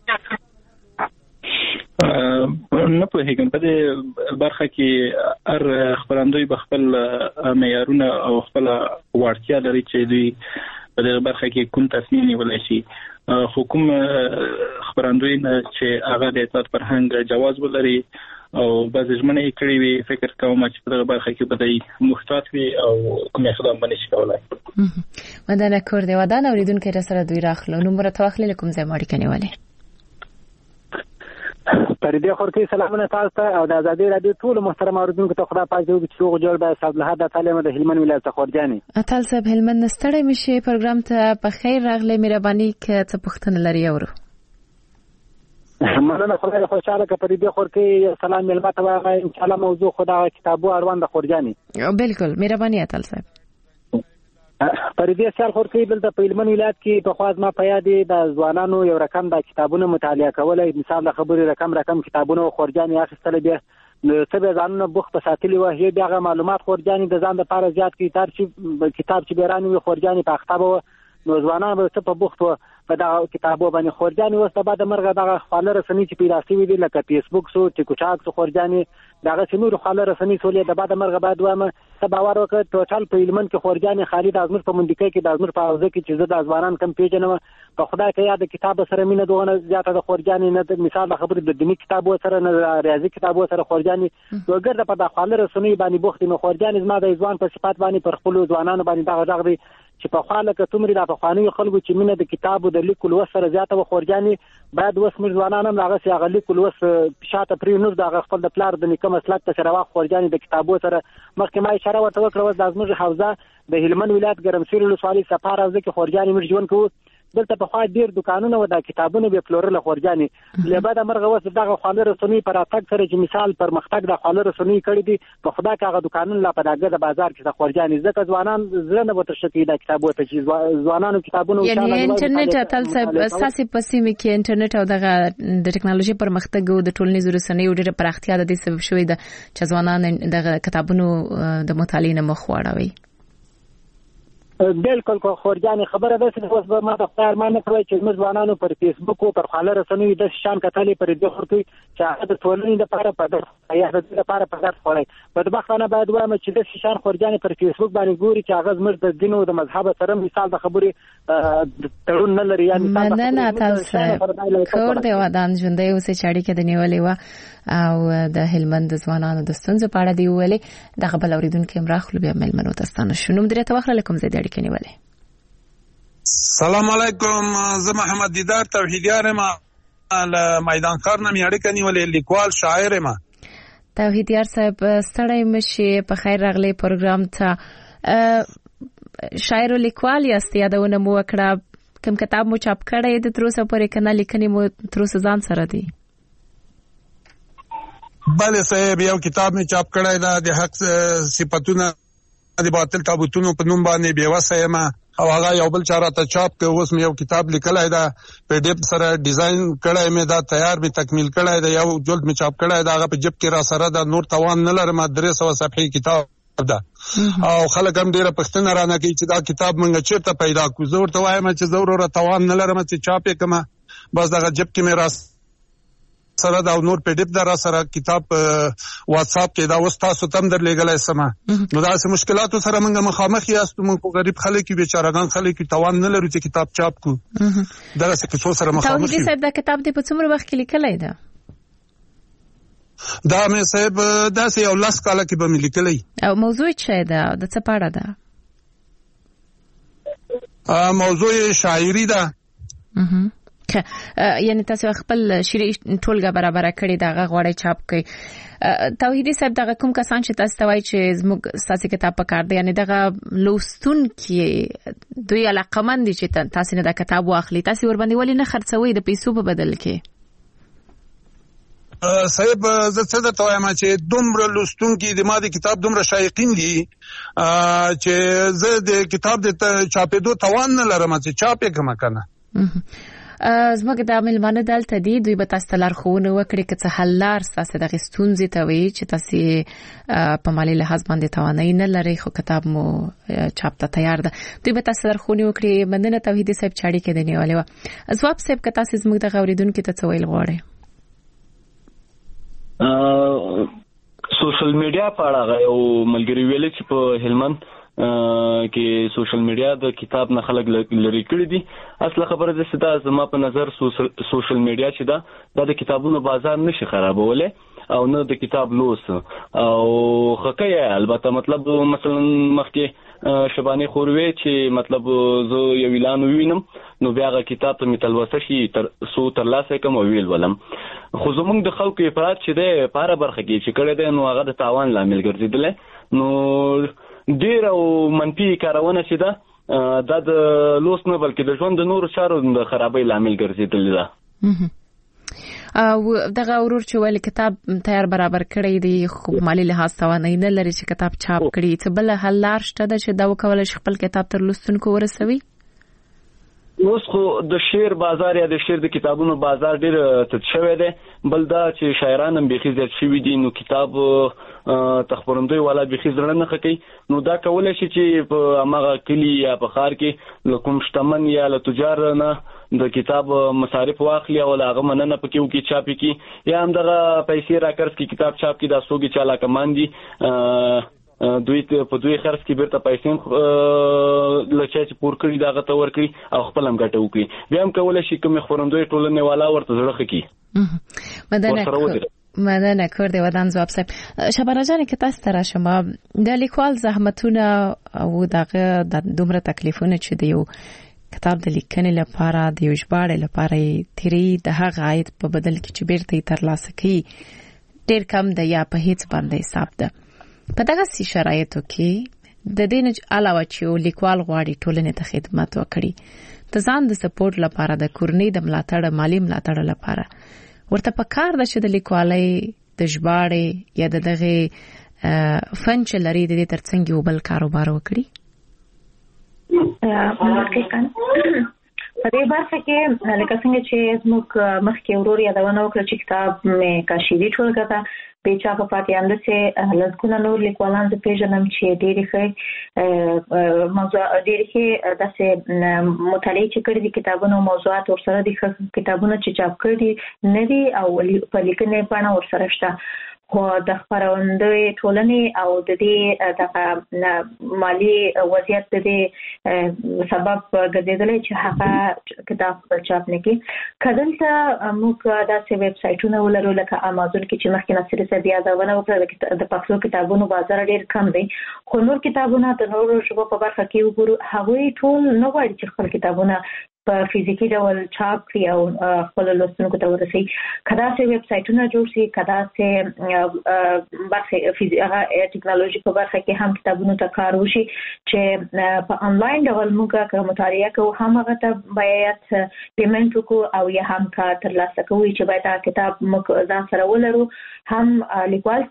نه پوهیږم په دې برخه کې هر خبرندوی به خپل معیارونه او خپل وړتیا لري چې دوی په دې برخه کې کوم تصمیم نیولای شي. حکوم خبرندوی چې هغه د اطلاعات فرهنګ جواز ولري او بعض ژمنې کړې وي فکر کوم چې په دغه برخه کې به دوی محتاط وي او کوم اقدام باندې شي کولای. ودانه کور دی ودانه اوریدونکو را سره دوی راخلو نو مرته واخلې کوم ځای ماړي کني والے پردې خورتي سلامونه تاسو ته او د ازادي رادیو ټول محترم اوریدونکو ته خدا پاک دې چې وګ جوړ به صاحب له هدا تعلیم د هلمند ولایت څخه ورجاني اتل صاحب هلمند نستړی مشي پروګرام ته په خیر راغلی مهرباني ک څه پښتنه لري اورو مننه خدای خوشاله ک پردې خورتي سلام ملمت واغه ان شاء الله موضوع خدا کتابو اروان د خورجاني بالکل مهرباني اتل صاحب پردې سال خورتي بل د هلمند ولایت کې په خواز ما پیادې د ځوانانو یو رقم د کتابونو مطالعه کولای مثال د خبرې رقم رقم کتابونو خورجاني اخیستل بیا نو څه ځانونه بوخت په ساتلي و هي بیا معلومات خورجاني د ځان لپاره زیات کتاب چې کتاب چې بیرانی خورجاني په خطابو نو ځوانان به څه په بوخت په دا کتابو باندې خورجاني وسته بعد مرغه دغه خاله رسنی چې پیدا شوی دی لکه فیسبوک سو ټیک ټاک سو خورجاني دغه سمور خاله رسنی سولې د بعد مرغه بعد وامه تباور وکړ ټوټال په هلمند کې خورجاني خالد ازمر په منډکې کې د ازمر په حوزه کې چې د ځوانان کم پیژنم په خدای کې یاد کتاب سره مینه دغه زیاته د خورجاني نه مثال د خبرې د دینی کتابو سره نه ریاضي کتابو سره خورجاني وګرځه په د خاله رسنی باندې بوخت نو خورجاني زما د ځوان په صفات باندې پر خپل ځوانانو باندې دغه دغه چې په خاله کې تمرې د افغاني خلکو چې مینه د کتابو د لیکلو وسره زیاته و خورجاني بعد وس مر ځوانانو هغه سي هغه لیکلو وس شاته پرې نور د خپل د پلار د نیکه مسلک ته سره واخ خورجاني د کتابو سره مخکې ما اشاره ورته وکړه د ازمر حوزه د هلمند ولایت ګرمسیر ولسوالۍ سفار حوزه کې خورجاني مر ژوند کوو دلته په خوا ډیر دکانونه و د کتابونو به پلورل خورجانې لبا د مرغه وس دغه خاله رسنی پر اتک سره چې مثال پر مختګ د خاله رسنی کړی دي په خدا کاغه دکانونه لا په دغه د بازار کې د خورجانې ځکه ځوانان زړه نه وتر شکی د کتابو ته چې ځوانانو کتابونو یعنی انټرنیټ اتل صاحب اساسي پسیمه کې انټرنیټ او دغه د ټکنالوژي پر مختګ او د ټولنیزو رسنیو ډېر پراختیا د دې سبب شوې ده چې ځوانان دغه کتابونو د مطالعې نه مخ واړوي. بالکل خورجانې خبره ده چې اوس به ما د خیر ما نه کوي چې موږ ځوانانو پر فیسبوک او پر خاله رسنیو د شان کتلې پر دې خورتي چې هغه د ټولنې لپاره په دغه یا د لپاره په دغه خوري په بخښنه باید وایم چې د شان خورجانې پر فیسبوک باندې ګوري چې هغه زموږ د دین او د مذهب سره مثال د خبرې تړون نه لري یا مثال نه نه تاسو کور دی ودان ژوندۍ اوسې چاړي کې د نیولې و او د هلمند ځوانانو د ستونزې په اړه دی ویلې دغه بل اوریدونکو امراخلو بیا ملمنو تاسو شنو مدیریت واخله کوم زیات اړیکې نیولې. سلام علیکم زه محمد دیدار توحیدیار ما له میدان کار نه اړیکې نیولې لیکوال شاعر ما. توحیدیار صاحب ستړی مشي په خیر راغلی پروګرام ته شاعر او لیکوال یاست یادونه مو وکړه کوم کتاب مو چاپ کړی د تر اوسه پورې کنه لیکنې مو تر اوسه ځان سره دی؟ بله صاحب یو کتاب می چاپ کړی دا د حق صفاتونه د باطل تابوتونو په نوم باندې بیوسه یم او هغه یو بل چاره ته چاپ کې اوس می یو کتاب لیکلای دا په ډیپ سره ډیزاین کړی می دا تیار می تکمیل کړی دا یو جلد می چاپ کړی دا هغه په جب کې را سره دا نور توان نه لرم درې سوه صفحې کتاب دا او خلک هم ډیره پښتنه رانه کوي چې دا کتاب مونږ چیرته پیدا کو زه ورته وایم چې ضرور توان نه لرم چې چاپ یې کما بس دا جب کې می را سره دا نور په ډیپ در سره کتاب واتس اپ کې دا اوس تاسو تم در لګلای سم نو دا سه مشکلاتو سره موږ مخامخ یاستو موږ غریب خلک بیچارهګان خلک توان نه لري چې کتاب چاپ کو دا څه کیسو سره مخامخ توحیدي صاحب دا کتاب دی په څومره وخت کې لیکلای دا دا مې صاحب دا سه یو لاس کاله کې به مې لیکلای او موضوع څه ده د څه پاړه ده موضوع شاعری ده یعنی تاسو خپل شری ټولګه برابر کړی دا غوړی چاپ کړي توحیدي صاحب دا کوم کسان چې تاسو توای چې زموږ ساسي کتاب پکار دی یعنی دا لوستون کې دوی علاقمند دي چې تاسو نه دا کتاب واخلي تاسو ور باندې ولې نه خرڅوي د پیسو په بدل کې صاحب زه څه درته وایم چې دومره لوستونکي د ما د کتاب دومره شایقین دي چې زه د کتاب د چاپېدو توان نه لرم چې چاپ یې کوم کنه زموږ د ملمانه دلته دي دوی به تاسو لارښوونه وکړي چې څه حل لار تاسو د ستونزې ته وي چې تاسو په مالي لحاظ باندې توانای نه لري خو کتاب مو چاپ ته تیار ده دوی به تاسو لارښوونه وکړي مننه توحیدي صاحب چاړي کې دی نیولې و ځواب صاحب که تاسو زموږ د غوړیدونکو ته څه ویل غواړئ سوشل میډیا په اړه یو ملګری ویل چې په هلمند کې سوشل میډیا د کتاب نه خلک لري کړی دي اصله خبره ده چې دا زما په نظر سوشل میډیا چې دا د کتابونو بازار نشي خرابوله او نه د کتاب لوس او خکې البته مطلب مثلا مخکې شبانه خوروي چې مطلب زه یو اعلان وینم نو بیا غا کتاب ته متلوسه شي تر سو تر لاسه کوم ویل ولم خو زمونږ د خلکو افراط چې ده پاره برخه کې چې کړه ده نو هغه د تاوان لامل ګرځیدل نو ډیر او منفي کارونه چې ده دا د لوس نه بلکې د ژوند د نورو چارو د خرابۍ لامل ګرځیدل ده او دغه ورور چې ول کتاب تیار برابر کړی دی خو مالی لحاظ توانای نه لري چې کتاب چاپ کړي څه بل حل لار شته چې دا وکول شي خپل کتاب تر لوستونکو ورسوي اوس خو د شعر بازار یا د شعر د کتابونو بازار ډیر تت شوی دی بل دا چې شاعران هم بيخي زیات شوي دي نو کتاب تخبرندوی والا بيخي زړه نه خکې نو دا کولای شي چې په هغه کلی یا په ښار کې لکم شتمن یا له تجار نه د کتاب مصارف واخلي او هغه مننه پکې وکي چاپ کی یا هم دغه پیسې راکړس کی کتاب چاپ کی دا سوګي چاله کمان دي دوی په دوی خرڅ کې بیرته پیسې لچا چې پور کړی دا غته ور کړی او خپل هم ګټه وکړي بیا هم کولای شي کوم خورندوی ټولنه والا ورته زړه خکې مدنه مدنه کور دی ودان جواب صاحب شبانه جان کې تاسو تر شما د لیکوال زحمتونه او دغه د دومره تکلیفونه چې دی کتاب د لیکنې لپاره د یو ژباړې لپاره تیری د هغه عاید په بدل کې چې بیرته ترلاسه کړي ډیر کم دی یا په هیڅ باندې حساب ده په دغه سي شرایطو کې د دې نه علاوه چې لیکوال غواړي ټولنې ته خدمت وکړي د ځان د سپورټ لپاره د کورنۍ د ملاتړ مالی ملاتړ لپاره ورته پکار ده چې د لیکوالۍ د ژباړې یا د دغه فن چې لري د دې ترڅنګ یو بل کاروبار وکړي. په دې برخه کې لکه څنګه چې زموږ مخکې ورور یادونه وکړه چې کتاب مې کاشيري ټولګه ده په چا په پاتې اند چې لږونه نور لیکوالان د پیژنم چې ډېری ښه موضوع ډېری ښه داسې مطالعه چې کړي دي کتابونو موضوعات ورسره دي کتابونه چې چاپ کړي نه دي او په لیکنې باندې ورسره شته خو د خبرندوی ټولنې او د دې د مالی وضعیت د دې سبب ګرځیدل چې هغه کتاب چاپ نه کړي. کله موږ داسې ویب سایټونه ولرو لکه امازون کې چې مخکې نصر صاحب یادونه وکړه د پښتو کتابونو بازار ډېر کم دی خو نور کتابونه د نورو ژبو په برخه کې وګورو هغوی ټول نه غواړي چې خپل کتابونه په فزیکی ډول چاپ کړي او خپل لوستونکو ته ورسي. کدا سه ویب سایټونه جوړ شي کدا سه برخه فزیکي ټیکنالوژي په برخه کې هم کتابونو ته کار وشي چې په انلاین ډول موږ که مطالعه کوو هم هغه ته باید پیمنټ وکړو او یا هم کا ترلاسه کوو چې باید دا کتاب موږ ځان سره ولرو هم لیکوال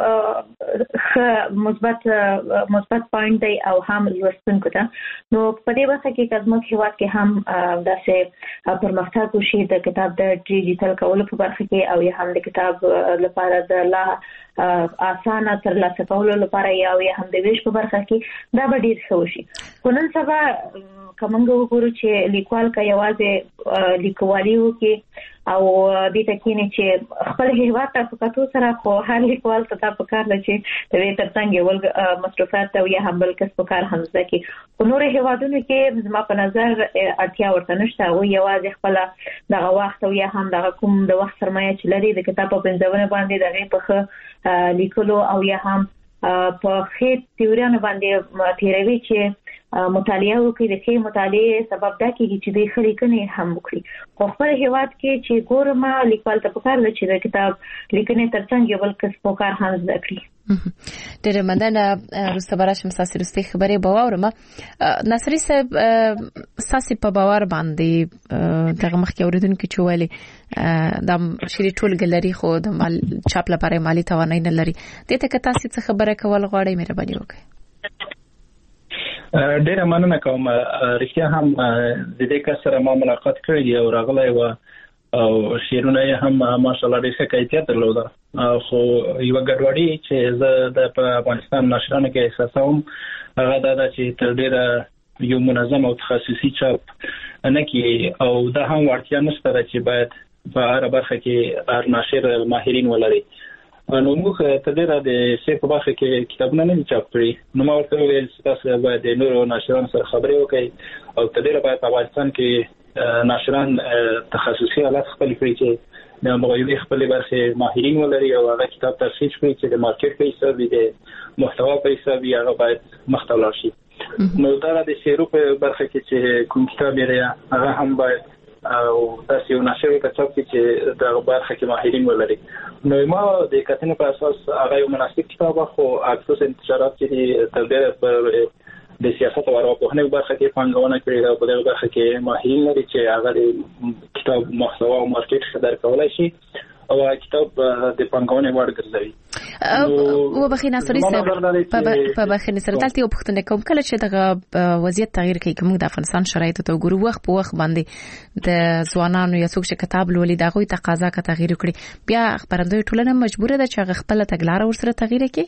ته مثبت مثبت پوینټ دی او هم لوستونکو ته. نو په دې وخت کې کزمو هیواد کې هم داسې پرمختګ وشي د کتاب د ډیجیټل کولو په برخه کې او یا هم د کتاب لپاره د لا اسانه ترلاسه کولو لپاره یا هم د ویش په برخه کې دا به ډیر ښه وشي. خو نن سبا کومنګ وګورو چې لیکوال کا یوازې لیکوالي وکي او دې تکینه چې خپل هیواد ته فقطو سره خو هر لیکوال ته په کار لچې د دې ترڅنګ ول مصرفات او یا هم بل کس په کار هم ځکه خو نور هیوادونو کې زما په نظر اړتیا ورته نشته او یوازې خپل دغه وخت او یا هم دغه کوم د وخت سرمایه چې لري د کتاب په بنځونه باندې دغه په لیکلو او یا هم په خېټ تیوريانو باندې تیروي چې مطالعه وکړي د کې مطالعه سبب دا کېږي چې د خلیکنې هم وکړي. خو خپل هیواد کې چې ګورم لیکوال ته پکار دی چې د کتاب لیکنې ترڅنګ یو بل کس په کار هم زده کړي. ډېر مننه روسته براش مساسي رستي خبرې باورم نصری صاحب ساسي په باور باندې دغه مخکې اوریدونکو چې ویلي د شری ټول ګلري خو د مال چاپ لپاره مالی توانای نه لري دته که تاسو څه خبره کول غواړئ مهرباني وکړئ. ډیره مننه کوم. رښتیا هم د دې کس سره ما ملاقات کړی دی او راغلی و او شیرونه هم ماشاءالله ډېر ښه کیفیت درلوده خو یو ګډوډي چې زه د افغانستان نشرانه کې احساسوم هغه دا چې تر ډیره یو منظم او تخصصي چاپ نه کی او دا هم ورتیا نشته چې باید په هر برخه کې هر ناشر ماهرین ولري. نو موږ ته ډیره د شیخ په برخه کې کتابونه نه چاپ کړی نو ما ورته ویل چې تاسو باید د نورو ناشرانو سره خبرې وکړئ او ته ډیره باید په افغانستان کې ناشران تخصصي حالات خپل کړی چې د مغایبي خپل برخه ماهرین ولري او هغه کتاب ترشیح کړي چې د مارکیټ په حساب د محتوا په حساب یې هغه باید مختلف شي. نو دا د شیرو په برخه کې چې کوم کتاب یې هغه هم باید او تاسو یو ناشر کتاب چې د برخه کې ماهرین ولري. نو ما د کتنې په اساس هغه یو مناسب کتاب خو اکثر انتشارات چې تر ډېره په د سیاست او ارواپوهنې برخه کې پانګونه کړې او په دغه برخه کې ماهرین لري چې هغه د کتاب محتوا او مارکیټ خبر کولای شي او کتاب د پانګونې وړ ګرځوي. او بخښنه نصری صاحب په بخښنه سره دلته یو پوښتنه کوم کله چې دغه وضعیت تغییر کوي کوم د افغانستان شرایط ته وګورو وخت په وخت باندې د ځوانانو یا څوک چې کتاب لولي دغه تقاضا کا تغییر کړي بیا خبرندوی ټولنه مجبوره ده چې خپل تګلارې ورسره تغییر کړي.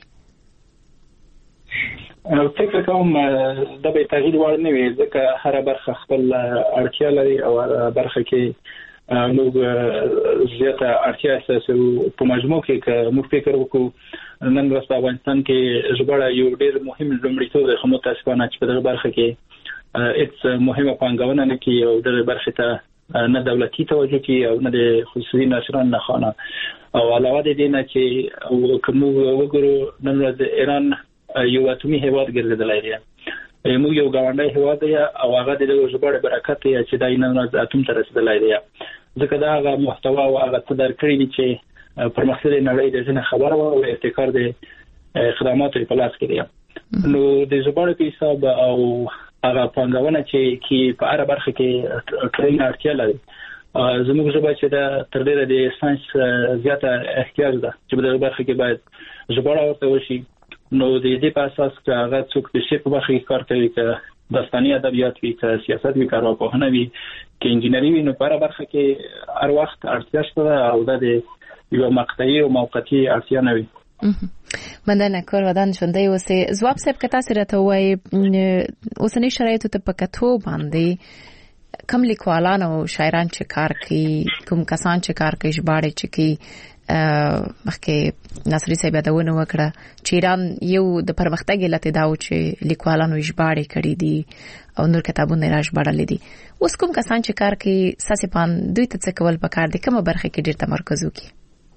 او فکر کوم د به تغییر وړ نه وي ځکه هر برخه خپل اړتیا لري او برخه کې نو زیاته اړتیا اساسو په مجموع کې که موږ فکر وکړو نن ورځ په افغانستان کې ژباړه یو ډېر مهم لومړیتوب دی خو متاسفانه چې په دغه برخه کې هیڅ مهمه پانګونه نه کوي او دغه برخه ته نه دولتي توجه کوي او نه د خصوصي ناشران نه خانه او علاوه د دې نه چې کوم وګورو نن ورځ ایران یو اتمی هیواد ګرځیدلی دی موږ یو ګاونډي هیواد دی او هغه د ژباړې برکت دی چې دای نن ورځ اتم ته رسیدلی دی ځکه دا هغه محتوا او هغه څه درکړي دي چې پرمختللې نړۍ د ځینې خبره او ابتکار د خدماتو په لاس کې دی. نو د ژباړې په حساب او هغه پانګونه چې کې په اړه برخه کې ټرین اړتیا لري زموږ ژبه چې د تر ډیره د ساينس زیاته احتیاج ده چې په برخه کې باید ژباړه ورته وشي نو د دې په اساس چې هغه څوک د شی په برخه کې کار کوي چې داستاني ادبیات وي که سیاست وي که ارواپوهنه وي که انجینری وي نو په برخه کې هر وخت اړتیا شته او د یو مقطعي او موقتي اړتیا نه وي مننه کور ودان ژوندۍ اوسې ځواب صاحب که تاسو راته وایي اوسنی شرایطو ته په کتو باندې کوم لیکوالان او شاعران چې کار کوي کوم کسان چې کار کوي ژباړې چې کوي مخکې ناصري صاحب یادونه وکړه چې ایران یو د پرمختګ لته داو چې لیکوالانو ژباړې کړې دي او نور کتابونه را ژباړلې دي اوس کوم کسان چې کار کوي ساسپان دوی ته څه کول پکار دي کومه برخه کې ډېر تمرکز وکړي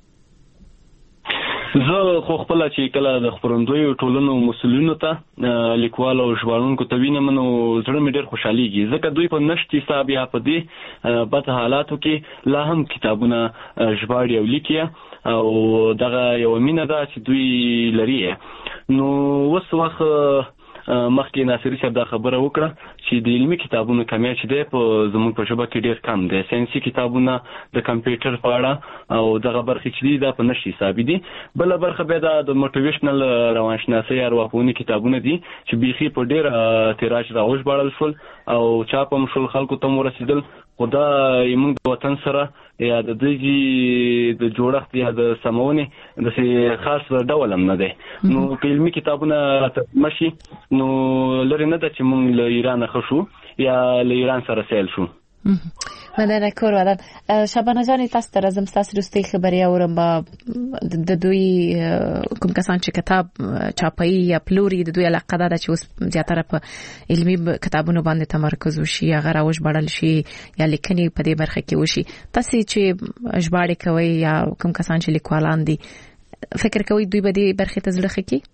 زه خو خپل چې کله د خبرندوی ټولنو مسؤلینو ته لیکوال او ژباړونکو ته وینم نو زړه مې ډېر خوشحاليږي ځکه دوی په نشتی حساب یا په دې بد حالاتو کې لا هم کتابونه ژباړي او لیکي او دغه یو مینه ده چې دوی لري نو وس وخت مخکې ناصري صاحب دا خبره وکړه چې د علمي کتابونو کمی چې ده په زموږ په ژبه کې ډېر کم دي ساينسي کتابونه د کمپیوټر په اړه او دغه برخه چې دي دا په نشي حساب دي بل برخه به د موټیویشنل روانشناسي ارواپوهنې کتابونه دي چې بيخي په ډېر تیراژ راوځ بړل شول او چاپ هم شول خلکو ته ورسېدل خدا یمن د وطن سره یا د دې د جوړښت یا د سمونې د خاص ډول هم نه دی نو علمي کتابونه ماشي نو لري نه د چې مونږ له ایران خشو یا له ایران سره سیل شو مننه کور ودان شبانه جان تاسو ته راځم تاسو رستي خبري اورم د دوی کوم کسان چې کتاب چاپي یا پلوري د دوی علاقه ده چې اوس زیاتره په علمي کتابونو باندې تمرکز وشي هغه راوښ بړل شي یا لیکني په دې برخه کې وشي تاسو چې ژباړې کوي یا کوم کسان چې لیکوالان دي فکر کوي دوی به دې برخه ته ځل خکې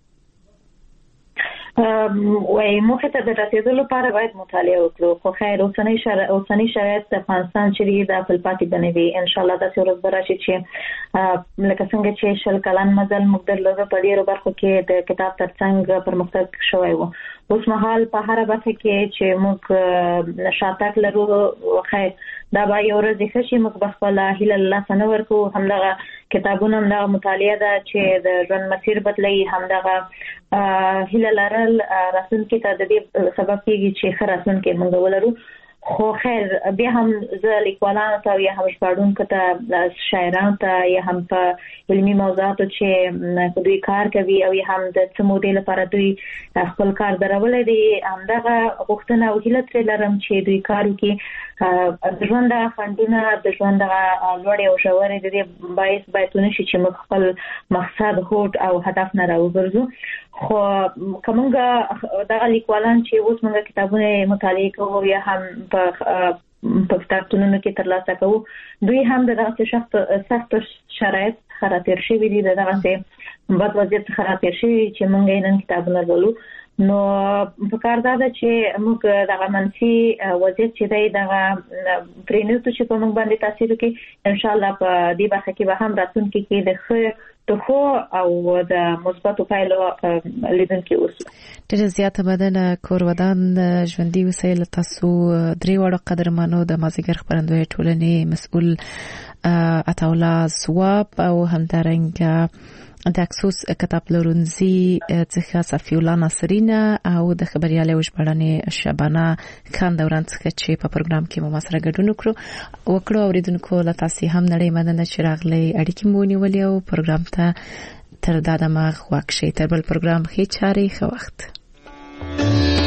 وای موږ ته د رسیدلو لپاره باید مطالعه وکړو خو خیر اوسنی شرایط اوسنی شرایط د افغانستان چې د خپل پاتې بنوي ان شاء الله د څورز براشي چې لکه څنګه چې شل کلن مزل موږ درلوده په ډیرو برخو کې د کتاب ترڅنګ پرمختګ شوی وو اوس مهال په هر برخه کې چې موږ شاتک لرو خیر دا به یو ورځ ښه شي موږ بخپل هیله الله سنور کو همدغه کتابونه همدغه مطالعه ده چې د ژوند مسیر بدلي همدغه هیله لرل راتلونکي ته د دې سبب کیږي چې ښه راتلونکي موږ ولرو خو خیر بیا هم زه لیکوالانو ته یا هم ژباړونکو ته شاعرانو ته یا هم په علمي موضوعاتو چې دوی کار کوي او یا هم د څه مودې لپاره دوی خپل کار درولې دي همدغه غوښتنه او هیله ترې لرم چې دوی کار وکړي د ژوند د خنډونه د ژوند د لوړې او ژورې د دې باعث باید ونشي چې موږ خپل مقصد هوټ او هدف نه راوګرځو خو کومه دغه لیکوالان چې اوس موږ کتابونه مطالعه کوو یا هم په په کتابتونونو کې ترلاسه کوو دوی هم دغه سخت سخت شرایط خراتیر شي وي دغه څه بد وضعیت خراتیر شي چې موږ یې نن کتابونه لولو نو په کار دا چې موږ دغه منفي وضعیت چې دی دغه پرینوتو چې په موږ باندې تاثیر کوي ان شاء الله په دې برخه کې به هم راتلونکي کې د ښه خو او د مثبتو پایلو لیدونکي اوسو ډېر زیاته بدنه کور ودان ژوندۍ وسایل تاسو درې وړو قدرمنو د مازیګر خبرندوی ټولنې مسؤل عطاولا سواب او همدارنګه د اکسوس کتاب لورنزي څخه صفی الله ناصرینا او د خبرياله وشبړنې شبانه خان دوران څخه چې په پروګرام کې مو سره ګډون وکړو وکړو اوریدونکو له تاسو هم نړۍ مدنه چراغلي اړیکې مونږ ولې او پروګرام ته تر دا دماغ واکشي تر بل پروګرام هي چاري خو وخت